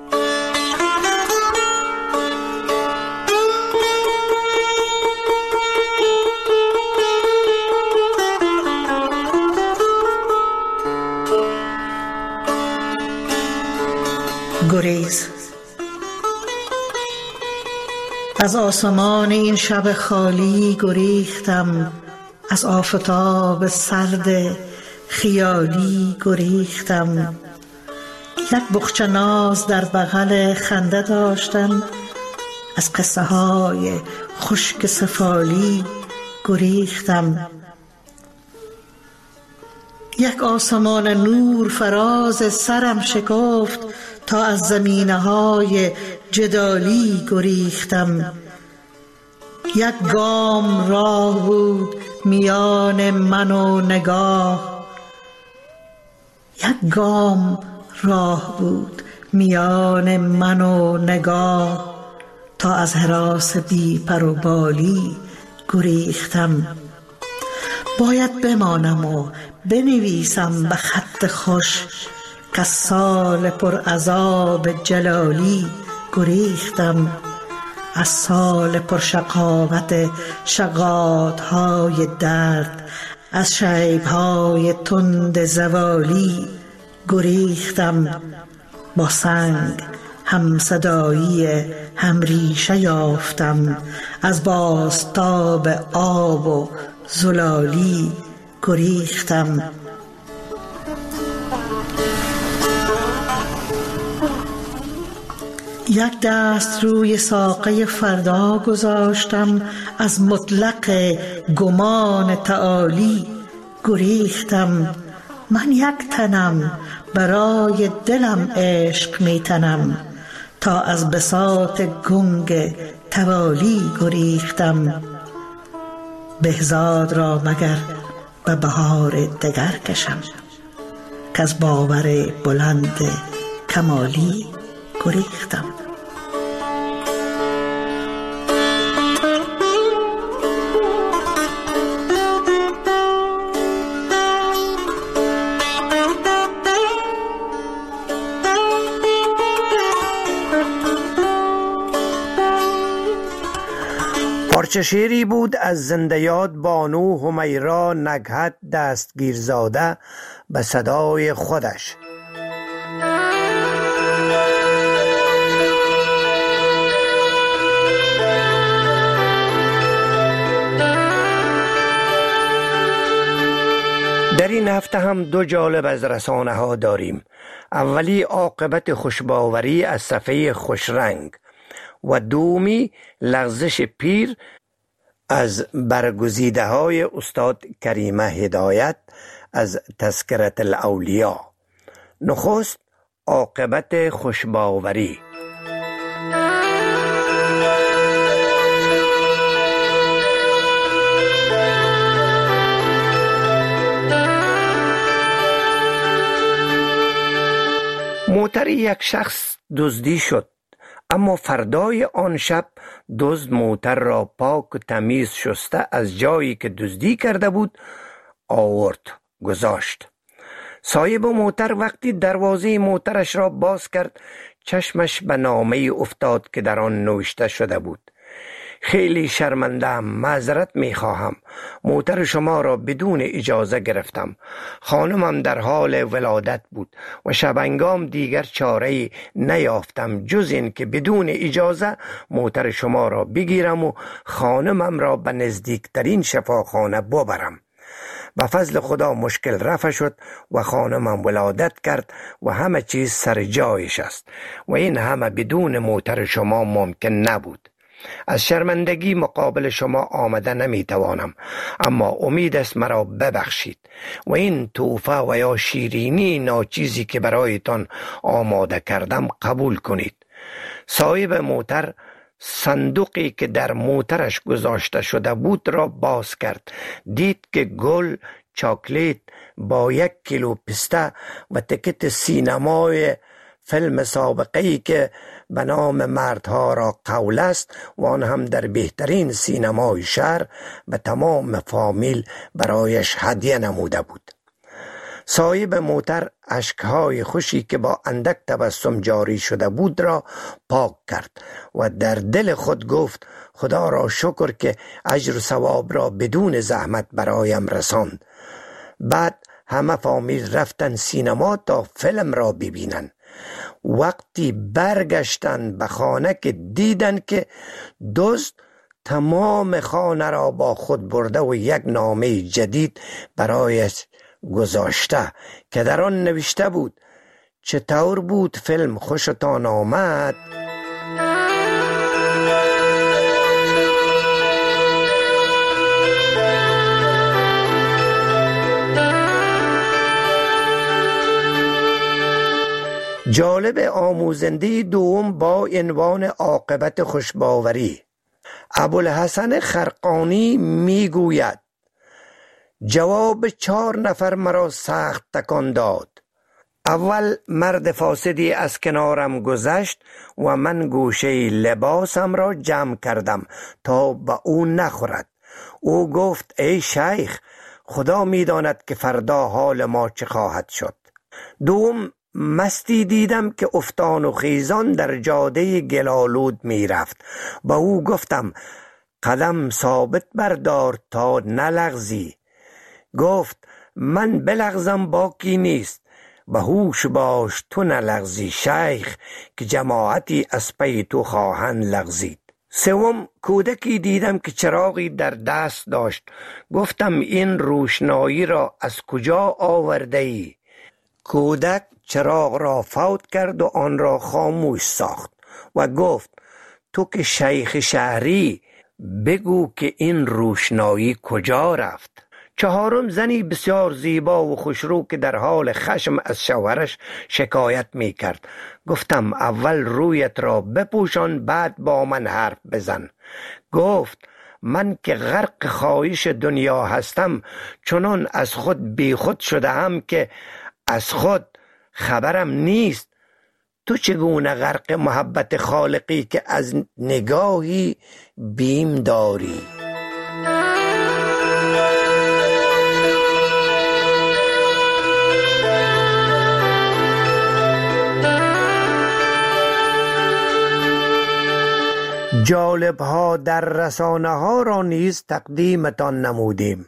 گریز. از آسمان این شب خالی گریختم، از آفتاب سرد خیالی گریختم. یک بخچه ناز در بغل خنده داشتم، از قصه های خشک سفالی گریختم. یک آسمان نور فراز سرم شکفت، تا از زمینه های جدالی گریختم. یک گام راه بود میان من و نگاه، یک گام راه بود میان من و نگاه، تا از هراس بی پر و بالی گریختم. باید بمانم و بنویسم به خط خوش، که سال پر عذاب جلالی گریختم. از سال پر شقاوت شقاطهای درد، از شیبهای تند زوالی گریختم. با سنگ هم صدایی هم ریشه یافتم، از بازتاب آب و زلالی گریختم. یک دست روی ساقه فردا گذاشتم، از مطلق گمان تعالی گریختم. من یک تنم برای دلم عشق میتنم، تا از بساط گنگ توالی گریختم. بهزاد را مگر به بهار دگر کشم، که از باور بلند کمالی گریختم. پارچه شعری بود از زنده یاد بانو همیرا نگهت دستگیرزاده به صدای خودش. در این هفته هم دو جالب از رسانه ها داریم. اولی عاقبت خوشباوری از صفحه خوشرنگ و دومی لغزش پیر از برگزیده های استاد کریمه هدایت از تذکرة الاولیا. نخست عاقبت خوشباوری. موتر یک شخص دزدی شد، اما فردای آن شب دزد موتر را پاک و تمیز شسته از جایی که دزدی کرده بود آورد گذاشت. صاحب موتر وقتی دروازه موترش را باز کرد، چشمش به نامه افتاد که در آن نوشته شده بود: خیلی شرمنده‌ام، معذرت می‌خواهم، موتر شما را بدون اجازه گرفتم. خانمم در حال ولادت بود و شبانگام دیگر چاره‌ای نیافتم جز این که بدون اجازه موتر شما را بگیرم و خانمم را به نزدیکترین شفاخانه ببرم. به فضل خدا مشکل رفع شد و خانمم ولادت کرد و همه چیز سر جایش است و این همه بدون موتر شما ممکن نبود. از شرمندگی مقابل شما آمده نمیتوانم، اما امید است مرا ببخشید و این توفه و یا شیرینی ناچیزی که برایتان آماده کردم قبول کنید. صاحب موتر صندوقی که در موترش گذاشته شده بود را باز کرد. دید که گل، چاکلیت با یک کیلو پسته و تکت سینمای فیلم سابقه‌ای که به نام مردها را قول است و آن هم در بهترین سینمای شهر به تمام فامیل برایش هدیه نموده بود. صاحب موتر اشکهای خوشی که با اندک تبسم جاری شده بود را پاک کرد و در دل خود گفت: خدا را شکر که اجر و ثواب را بدون زحمت برایم رساند. بعد همه فامیل رفتن سینما تا فیلم را ببینن. وقتی برگشتن به خانه که دیدن که دزد تمام خانه را با خود برده و یک نامه جدید برایش گذاشته که در آن نوشته بود: چطور بود فیلم، خوشتان آمد؟ جالب آموزنده دوم با عنوان عاقبت خوشباوری. ابوالحسن خرقانی می گوید: جواب چهار نفر مرا سخت تکان داد. اول مرد فاسدی از کنارم گذشت و من گوشه لباسم را جمع کردم تا به او نخورد. او گفت ای شیخ، خدا می‌داند که فردا حال ما چه خواهد شد. دوم مستی دیدم که افتان و خیزان در جاده گلالود می رفت. با او گفتم قدم ثابت بردار تا نلغزی. گفت من بلغزم باکی نیست. به هوش باش تو نلغزی شیخ، که جماعتی از پی تو خواهند لغزید. سوم کودکی دیدم که چراغی در دست داشت. گفتم این روشنایی را از کجا آورده ای؟ کودک چراغ را فوت کرد و آن را خاموش ساخت و گفت تو که شیخ شهری بگو که این روشنایی کجا رفت. چهارم زنی بسیار زیبا و خوشرو که در حال خشم از شوهرش شکایت می کرد. گفتم اول رویت را بپوشان بعد با من حرف بزن. گفت من که غرق خواهش دنیا هستم چنان از خود بی خود شده هم که از خود خبرم نیست. تو چگونه غرق محبت خالقی که از نگاهی بیم داری؟ جالب ها در رسانه ها را نیز تقدیمتان نمودیم.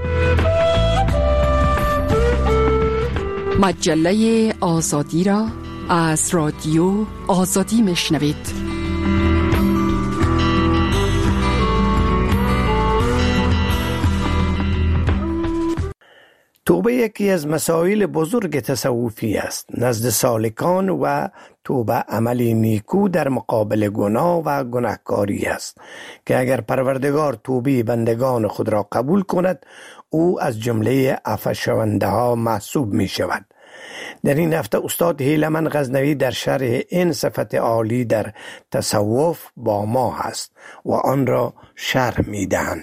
مجله آزادی را از رادیو آزادی میشنوید. توبه یکی از مسائل بزرگ تصوفی است. نزد سالکان و توبه عملی نیکو در مقابل گناه و گناهکاری است که اگر پروردگار توبه بندگان خود را قبول کند او از جمله عفو شونده ها محسوب می شود. در این هفته استاد هیلمن غزنوی در شرح این صفت عالی در تصوف با ما هست و آن را شرح می دهند.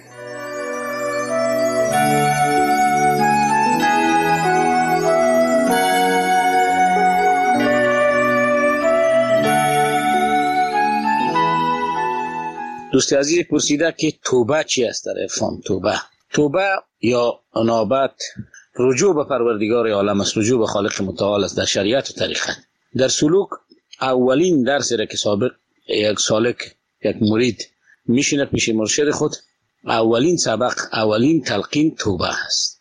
دوست عزیز پرسیده که توبه چی است در عرفان؟ توبه توبه یا انابت رجوع به پروردگار عالم است، رجوع به خالق متعال است در شریعت و طریقت. در سلوک اولین درسی را که سابق یک سالک یک مرید میشینه پیش مرشد خود، اولین سبق اولین تلقین توبه است.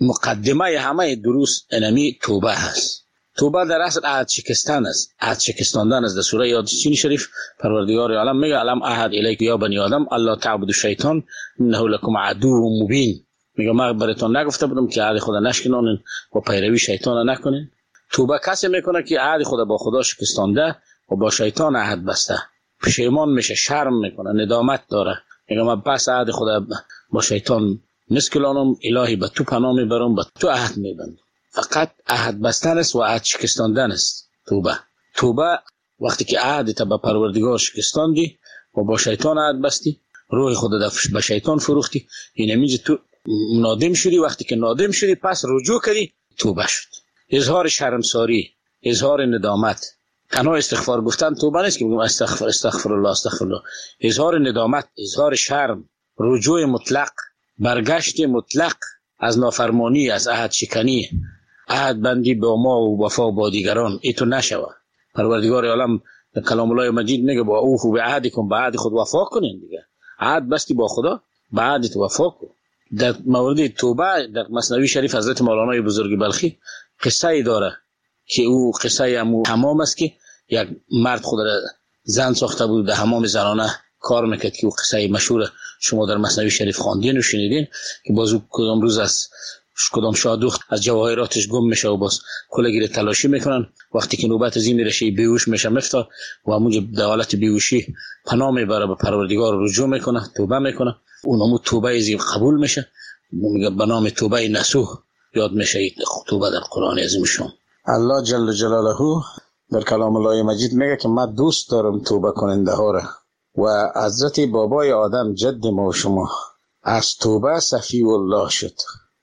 مقدمه همه دروس انمی توبه است. توبه در اصل عهد شکستن است، عهد شکستاندن است. در سوره یاسین شریف پروردگار عالم میگه علم عهد الیک یا بنی آدم الله تعبدوا الشیطان انه لکم عدو مبین. میگه ما براتون نگفته بودم که عهد خدا نشکنانین و پیروی شیطان نکنین. توبه کسی میکنه که عهد خدا با خدا شکستانده و با شیطان عهد بسته، پشیمان میشه، شرم میکنه، ندامت داره. میگه ما پس عهد خدا با شیطان مسکلانم، الهی به تو پناه میبرم، به تو عهد میبندم. فقط عهد بستن است و عهد شکستاندن است توبه. توبه وقتی که عهد تا به پروردگار شکستاندی و با شیطان عهد بستی، روح خود به شیطان فروختی، این میگه تو نادم شدی. وقتی که نادم شدی پس رجوع کردی، توبه شد. اظهار شرمساری، اظهار ندامت. تنها استغفار گفتن توبه نیست که بگم استغفر استغفر الله استغفر الله. اظهار ندامت، اظهار شرم، رجوع مطلق، برگشت مطلق از نافرمانی، از عهد شکنی، عهد بندی با ما و وفا با دیگران. ای تو نشوه. پروردگار عالم در کلام الله مجید میگه با اوفوا بعهدکم، به عهد خود وفا کنین دیگه. عهد بستی با خدا، به عهدت وفا کن. در مورد توبه در مثنوی شریف حضرت مولانا بزرگ بلخی قصه ای داره که او قصه امو حمام است که یک مرد خود را زن ساخته بود، در حمام زنانه کار میکرد که او قصه مشهور شما در مثنوی شریف خواندین و شنیدین که باز او کدام روز از کدام شادوخت از جواهراتش گم میشه و باز کلگیر تلاشی میکنن. وقتی که نوبت از این میرشه بیهوش میشه مفتا و همونجا در حالت بیهوشی پناه میبره به پروردگار، رجوع میکنه، توبه میکنه. اون همون توبه از این قبول میشه، میگه به نام توبه نصوح یاد میشه. توبه در قرآن عظیم شان الله جل جلاله در کلام الله مجید میگه که من دوست دارم توبه کننده ها را. و حضرت بابای آدم جد ما و شما از توبه صفی الله شد.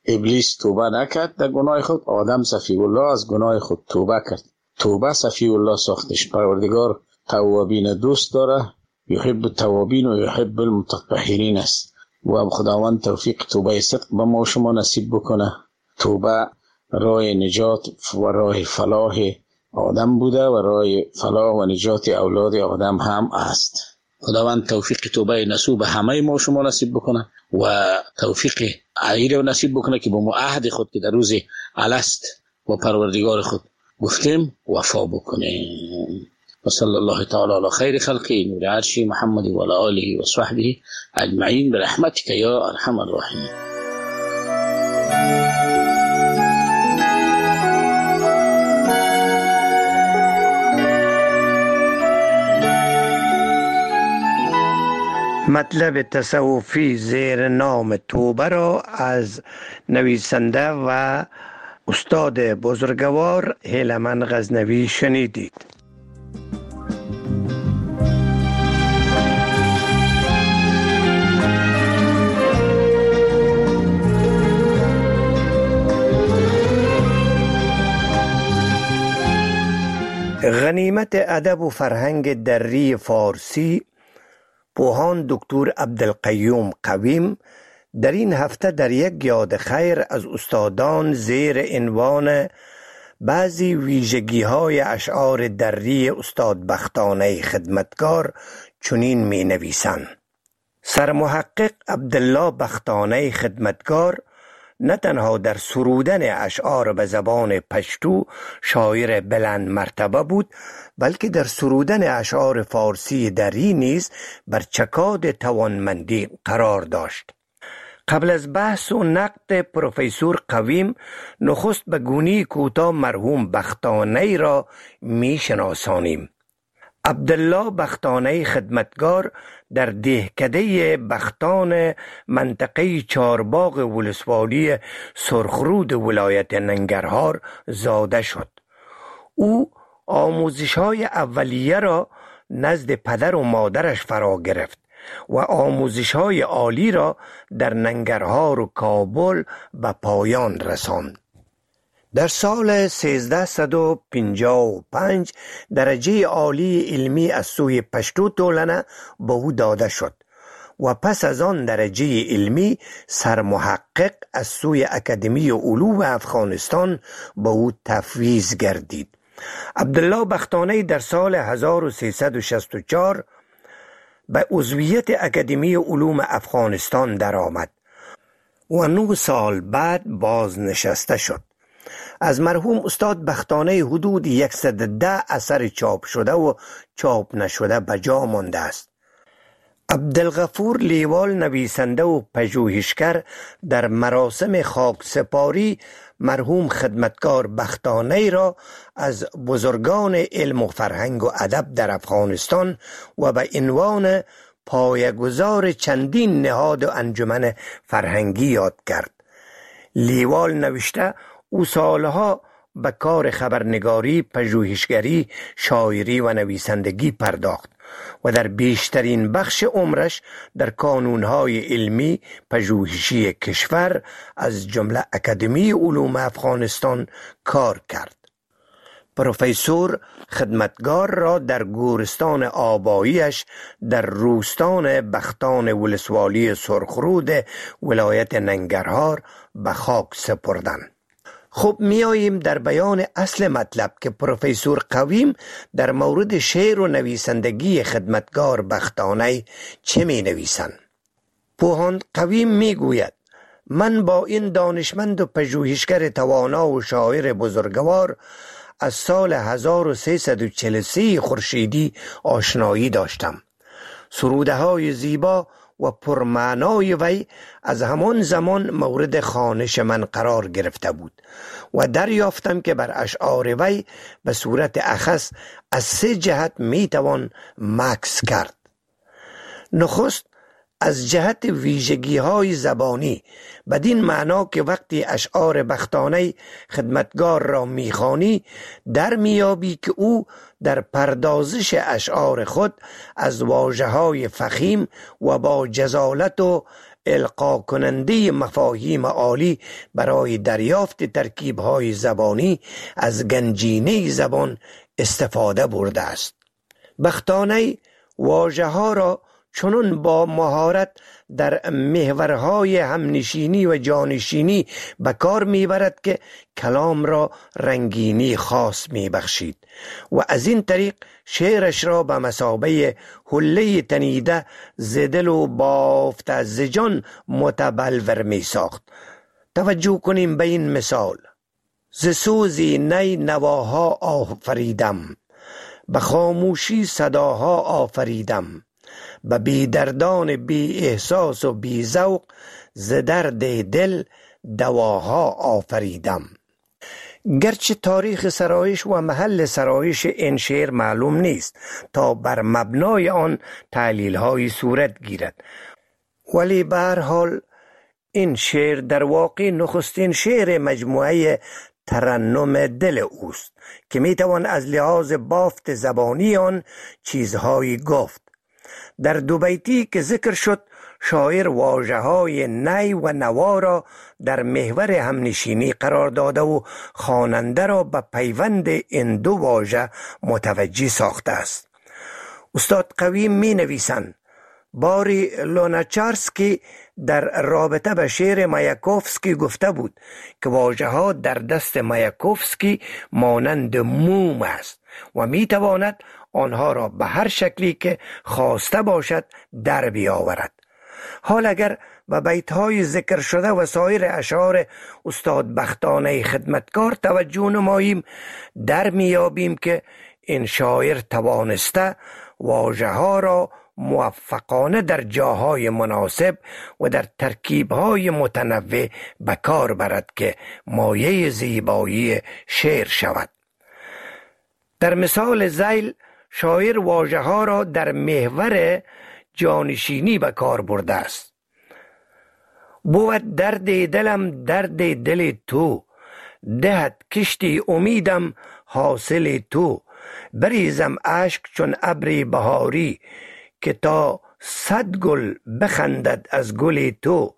ابلیس توبه نکرد در گناه خود، آدم صفی الله از گناه خود توبه کرد. توبه صفی الله ساختش. پروردگار توابین دوست داره، یحب التوابین و یحب المتطهرین است. و خداوند توفیق توبه صدق به ما شما نصیب بکنه. توبه راه نجات و راه فلاح آدم بوده و راه فلاح و نجات اولاد آدم هم است. خداوند توفیق توبه نصوب همه ما شما نصیب بکنه و توفیق عیره و نصیب بکنه که با ما عهد خود که در روز الست و پروردگار خود گفتیم وفا بکنیم. و صلی الله تعالی علی خیر خلقه نور عرش محمد و علی آله و صحبه اجمعین برحمتک یا ارحم الراحمین. مطلب تصوفی زیر نام توبه را از نویسنده و استاد بزرگوار هیلمن غزنوی شنیدید. غنیمت ادب و فرهنگ دری فارسی پوهان دکتر عبدالقیوم قویم در این هفته در یک یاد خیر از استادان زیر عنوان بعضی ویژگی های اشعار دری استاد بختانه خدمتگار چنین می نویسند: سرمحقق عبدالله بختانه خدمتگار نه تنها در سرودن اشعار به زبان پشتو شاعر بلند مرتبه بود، بلکه در سرودن اشعار فارسی دری نیز بر چکاد توانمندی قرار داشت. قبل از بحث و نقد پروفسور قویم نخست به گونی کوتاه مرحوم بختانه را می شناسانیم. عبدالله بختانه خدمتگار در دهکده بختان منطقه چارباغ ولسوالی سرخرود ولایت ننگرهار زاده شد. او آموزش های اولیه را نزد پدر و مادرش فرا گرفت و آموزش های عالی را در ننگرهار و کابل به پایان رساند. در سال سیزده و پنجاه و پنج درجه عالی علمی از سوی پشتو تولنه به او داده شد و پس از آن درجه علمی سرمحقق از سوی اکادمی علوم افغانستان به او تفویض گردید. عبدالله بختانه در سال هزار و سیصد و شصت و چهار به عضویت اکادمی علوم افغانستان درآمد و نه سال بعد بازنشسته شد. از مرحوم استاد بختانه حدود صد و ده اثر چاپ شده و چاپ نشده به جا مانده است. عبدالغفور لیوال نویسنده و پژوهشگر در مراسم خاکسپاری مرحوم خدمتگار بختانه را از بزرگان علم و فرهنگ و ادب در افغانستان و به عنوان پایه‌گذار چندین نهاد و انجمن فرهنگی یاد کرد. لیوال نوشته او سالها به کار خبرنگاری، پژوهشگری، شاعری و نویسندگی پرداخت و در بیشترین بخش عمرش در کانونهای علمی پژوهشی کشور از جمله اکادمی علوم افغانستان کار کرد. پروفسور خدمتگار را در گورستان آباییش در روستان بختان ولسوالی سرخرود ولایت ننگرهار به خاک سپردند. خب میاییم در بیان اصل مطلب که پروفسور قویم در مورد شعر و نویسندگی خدمتگار بختانه چه می نویسند. پوهان قویم می گوید: من با این دانشمند و پژوهشگر توانا و شاعر بزرگوار از سال هزار و سیصد و چهل و سه خورشیدی آشنایی داشتم. سروده های زیبا و پرمعنای وی از همان زمان مورد خوانش من قرار گرفته بود و دریافتم که بر اشعار وی به صورت اخص از سه جهت میتوان مکث کرد. نخست از جهت ویژگی های زبانی، بدین معنا که وقتی اشعار بختانه خدمتگار را میخوانی در میابی که او در پردازش اشعار خود از واژه های فخیم و با جزالت و القا کننده مفاهیم عالی برای دریافت ترکیب‌های زبانی از گنجینه زبان استفاده برده است. بختانه واژه‌ها را چنان با مهارت در محورهای همنشینی و جانشینی به کار میبرد که کلام را رنگینی خاص میبخشید و از این طریق شعرش را به مثابه حله تنیده زدل و بافت از جان متبلور می ساخت. توجه کنیم به این مثال: ز سوزی نی نواها آفریدم، به خاموشی صداها آفریدم، به بی دردان بی احساس و بی ذوق ز درد دل دواها آفریدم. گرچه تاریخ سرایش و محل سرایش این شعر معلوم نیست تا بر مبنای آن تحلیل های صورت گیرد، ولی به هر حال این شعر در واقع نخستین شعر مجموعه ترنم دل اوست که میتوان از لحاظ بافت زبانی آن چیزهایی گفت. در دو بیتی که ذکر شد شاعر واژه‌های نی و نوا را در محور همنشینی قرار داده و خواننده را به پیوند این دو واژه متوجه ساخته است. استاد قویم می نویسند: باری لوناچارسکی در رابطه به شعر مایاکوفسکی گفته بود که واژه‌ها در دست مایاکوفسکی مانند موم است و می تواند آنها را به هر شکلی که خواسته باشد در بیاورد. حال اگر به بیت‌های ذکر شده و سایر اشعار استاد بختانه خدمتکار توجه نماییم، در میابیم که این شاعر توانسته واژه‌ها را موفقانه در جاهای مناسب و در ترکیب‌های متنوع به کار برد که مایه زیبایی شعر شود. در مثال ذیل شاعر واژه‌ها را در محور جانشینی به کار برده است. بود درد دلم درد دل تو، دهد کشتی امیدم حاصل تو، بریزم اشک چون ابر بهاری، که تا صد گل بخندد از گل تو.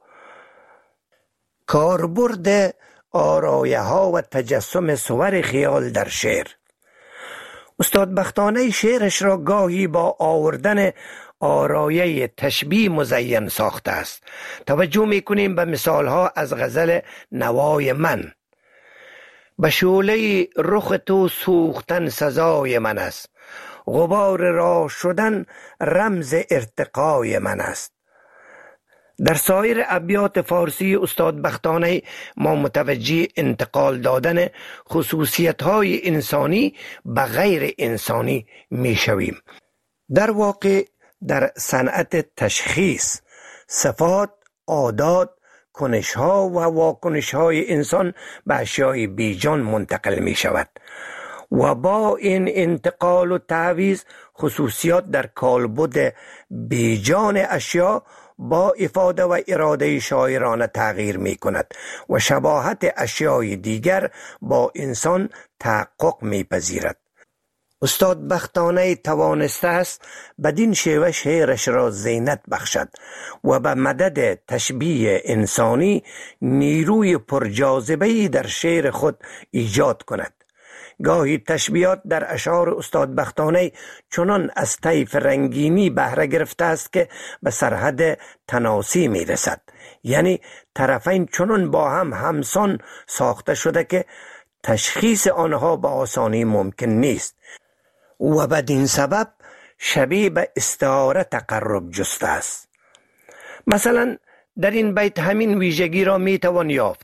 کاربرد آرایه ها و تجسم صور خیال در شعر. استاد بختانه شعرش را گاهی با آوردن آرایه تشبیه مزین ساخته است. توجه میکنیم به مثال ها از غزل نوای من: به شعله رخ تو سوختن سزای من است، غبار راه شدن رمز ارتقای من است. در سایر ابیات فارسی استاد بختانه ما متوجه انتقال دادن خصوصیت های انسانی به غیر انسانی می شویم. در واقع در صنعت تشخیص صفات، عادات، کنش‌ها و واکنش‌های انسان به اشیای بیجان منتقل می شود و با این انتقال و تعویض خصوصیات در کالبد بیجان اشیا با افاده و اراده شاعرانه تغییر می کند و شباهت اشیای دیگر با انسان تحقق می پذیرد. استاد بختانه توانسته است بدین شیوه شعرش را زینت بخشد و به مدد تشبیه انسانی نیروی پرجاذبه‌ای در شعر خود ایجاد کند. گاهی تشبیهات در اشعار استاد بختانه چنان از طیف رنگینی بهره گرفته است که به سرحد تناسی می رسد، یعنی طرفین چنان با هم همسان ساخته شده که تشخیص آنها به آسانی ممکن نیست و بدین سبب شبیه به استعاره تقرب جسته است. مثلا در این بیت همین ویژگی را می توان یافت: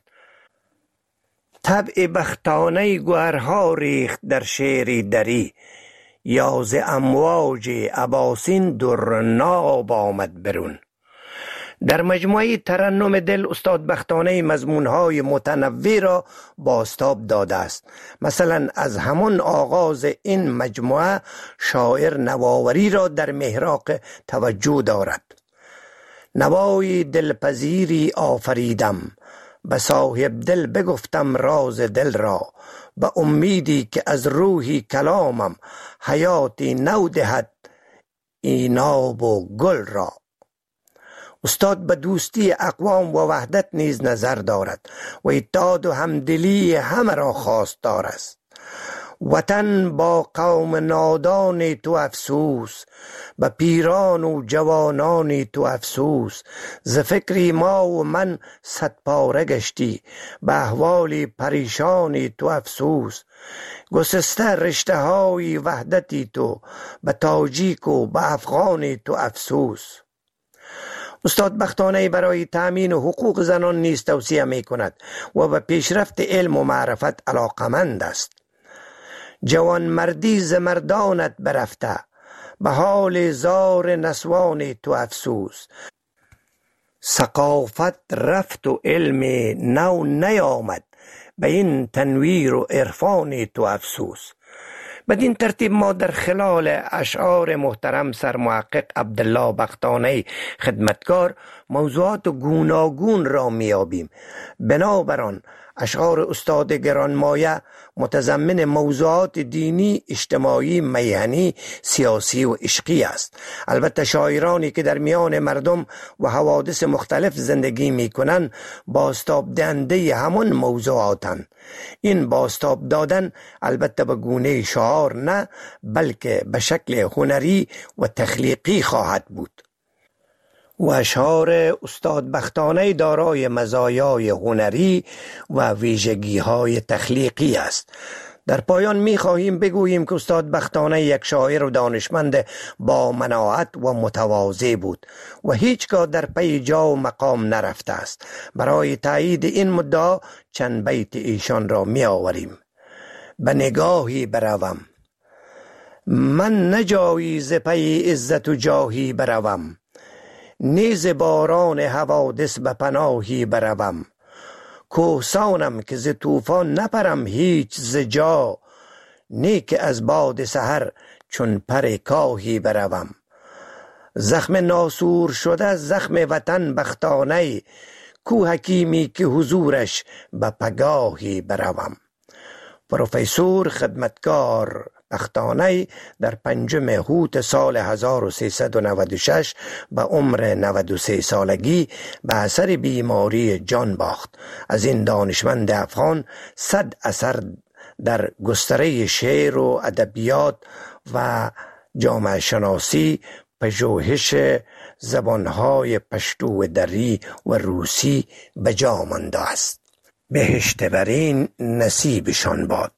طبع بختانه گوهرها ریخت در شعری دری، یا ز امواج اباسین در ناب آمد برون. در مجموعه ترنم دل استاد بختانه مضمونهای متنوع را بازتاب داده است. مثلا از همان آغاز این مجموعه شاعر نواوری را در محراق توجه دارد: نوای دلپذیری آفریدم، به صاحب دل بگفتم راز دل را، به امیدی که از روحی کلامم حیاتی نو دهد ایناب و گل را. استاد به دوستی اقوام و وحدت نیز نظر دارد و اتحاد و همدلی همه را خواستار است. وطن با قوم نادان تو افسوس، به پیران و جوانان تو افسوس. ز فکری ما و من صد پاره گشتی، به احوال پریشان تو افسوس. گسسته رشته های وحدتی تو، به تاجیک و به افغان تو افسوس. استاد بختانه برای تأمین حقوق زنان نیز توصیه می کند و به پیشرفت علم و معرفت علاقمند است. جوان مردی ز مردانت برفته، به حال زار نسوان تو افسوس. ثقافت رفت و علم نو نیامد، به این تنویر و عرفان تو افسوس. بدین ترتیب ما در خلال اشعار محترم سرمحقق عبدالله بختانه خدمتگار موضوعات گوناگون را میابیم. بنابراین اشعار استاد گرانمایه متضمن موضوعات دینی، اجتماعی، میهنی، سیاسی و عشقی است. البته شاعرانی که در میان مردم و حوادث مختلف زندگی می کنند بازتاب دهنده همان موضوعاتند. این بازتاب دادن البته به گونه شعار نه، بلکه به شکل هنری و تخلیقی خواهد بود. و اشعار استاد بختانه دارای مزایای هنری و ویژگی های تخلیقی است. در پایان می خواهیم بگوییم که استاد بختانه یک شاعر و دانشمند با مناعت و متواضع بود و هیچگاه در پی جا و مقام نرفته است. برای تایید این مدعا چند بیت ایشان را می آوریم. به نگاهی بروم من نجایی ز پی عزت و جاهی بروم، نیز باران حوادث به پناهی بروم. کوهسانم که ز طوفان نپرم هیچ ز جا، نیک از باد سحر چون پر کاهی بروم. زخم ناسور شده زخم وطن بختانه، کو حکیمی که حضورش به پگاهی بروم. پروفسور خدمتگار بختانه در پنجم هوت سال هزار و سیصد و نود و شش به عمر نود و سه سالگی به اثر بیماری جان باخت. از این دانشمند افغان صد اثر در گستره شعر و ادبیات و جامعه شناسی، پژوهش زبانهای پشتو و دری و روسی به جا مانده است. بهشت برین نصیبشان باد.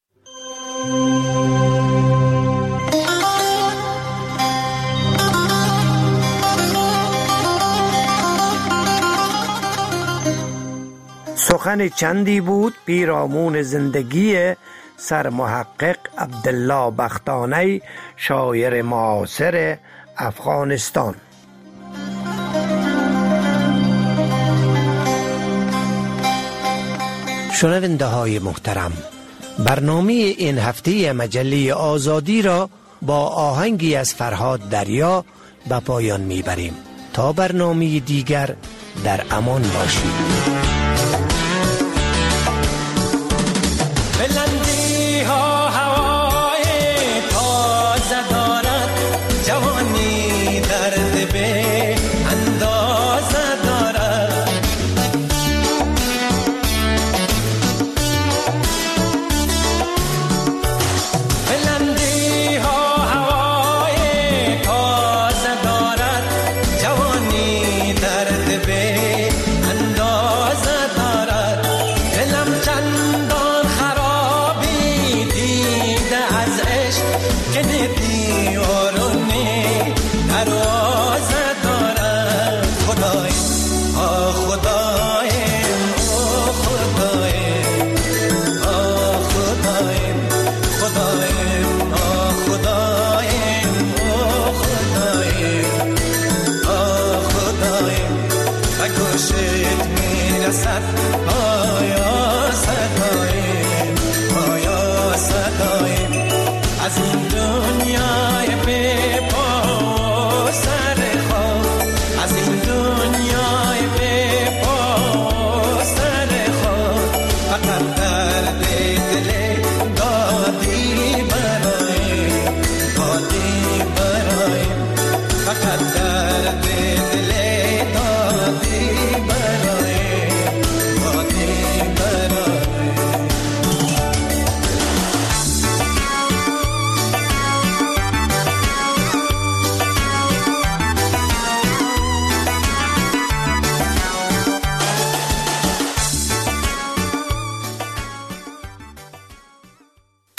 سخن چندی بود پیرامون زندگی سرمحقق عبدالله بختانه، شاعر معاصر افغانستان. شنونده های محترم، برنامه این هفته مجله آزادی را با آهنگی از فرهاد دریا به پایان میبریم. تا برنامه دیگر در امان باشید. بلندی ها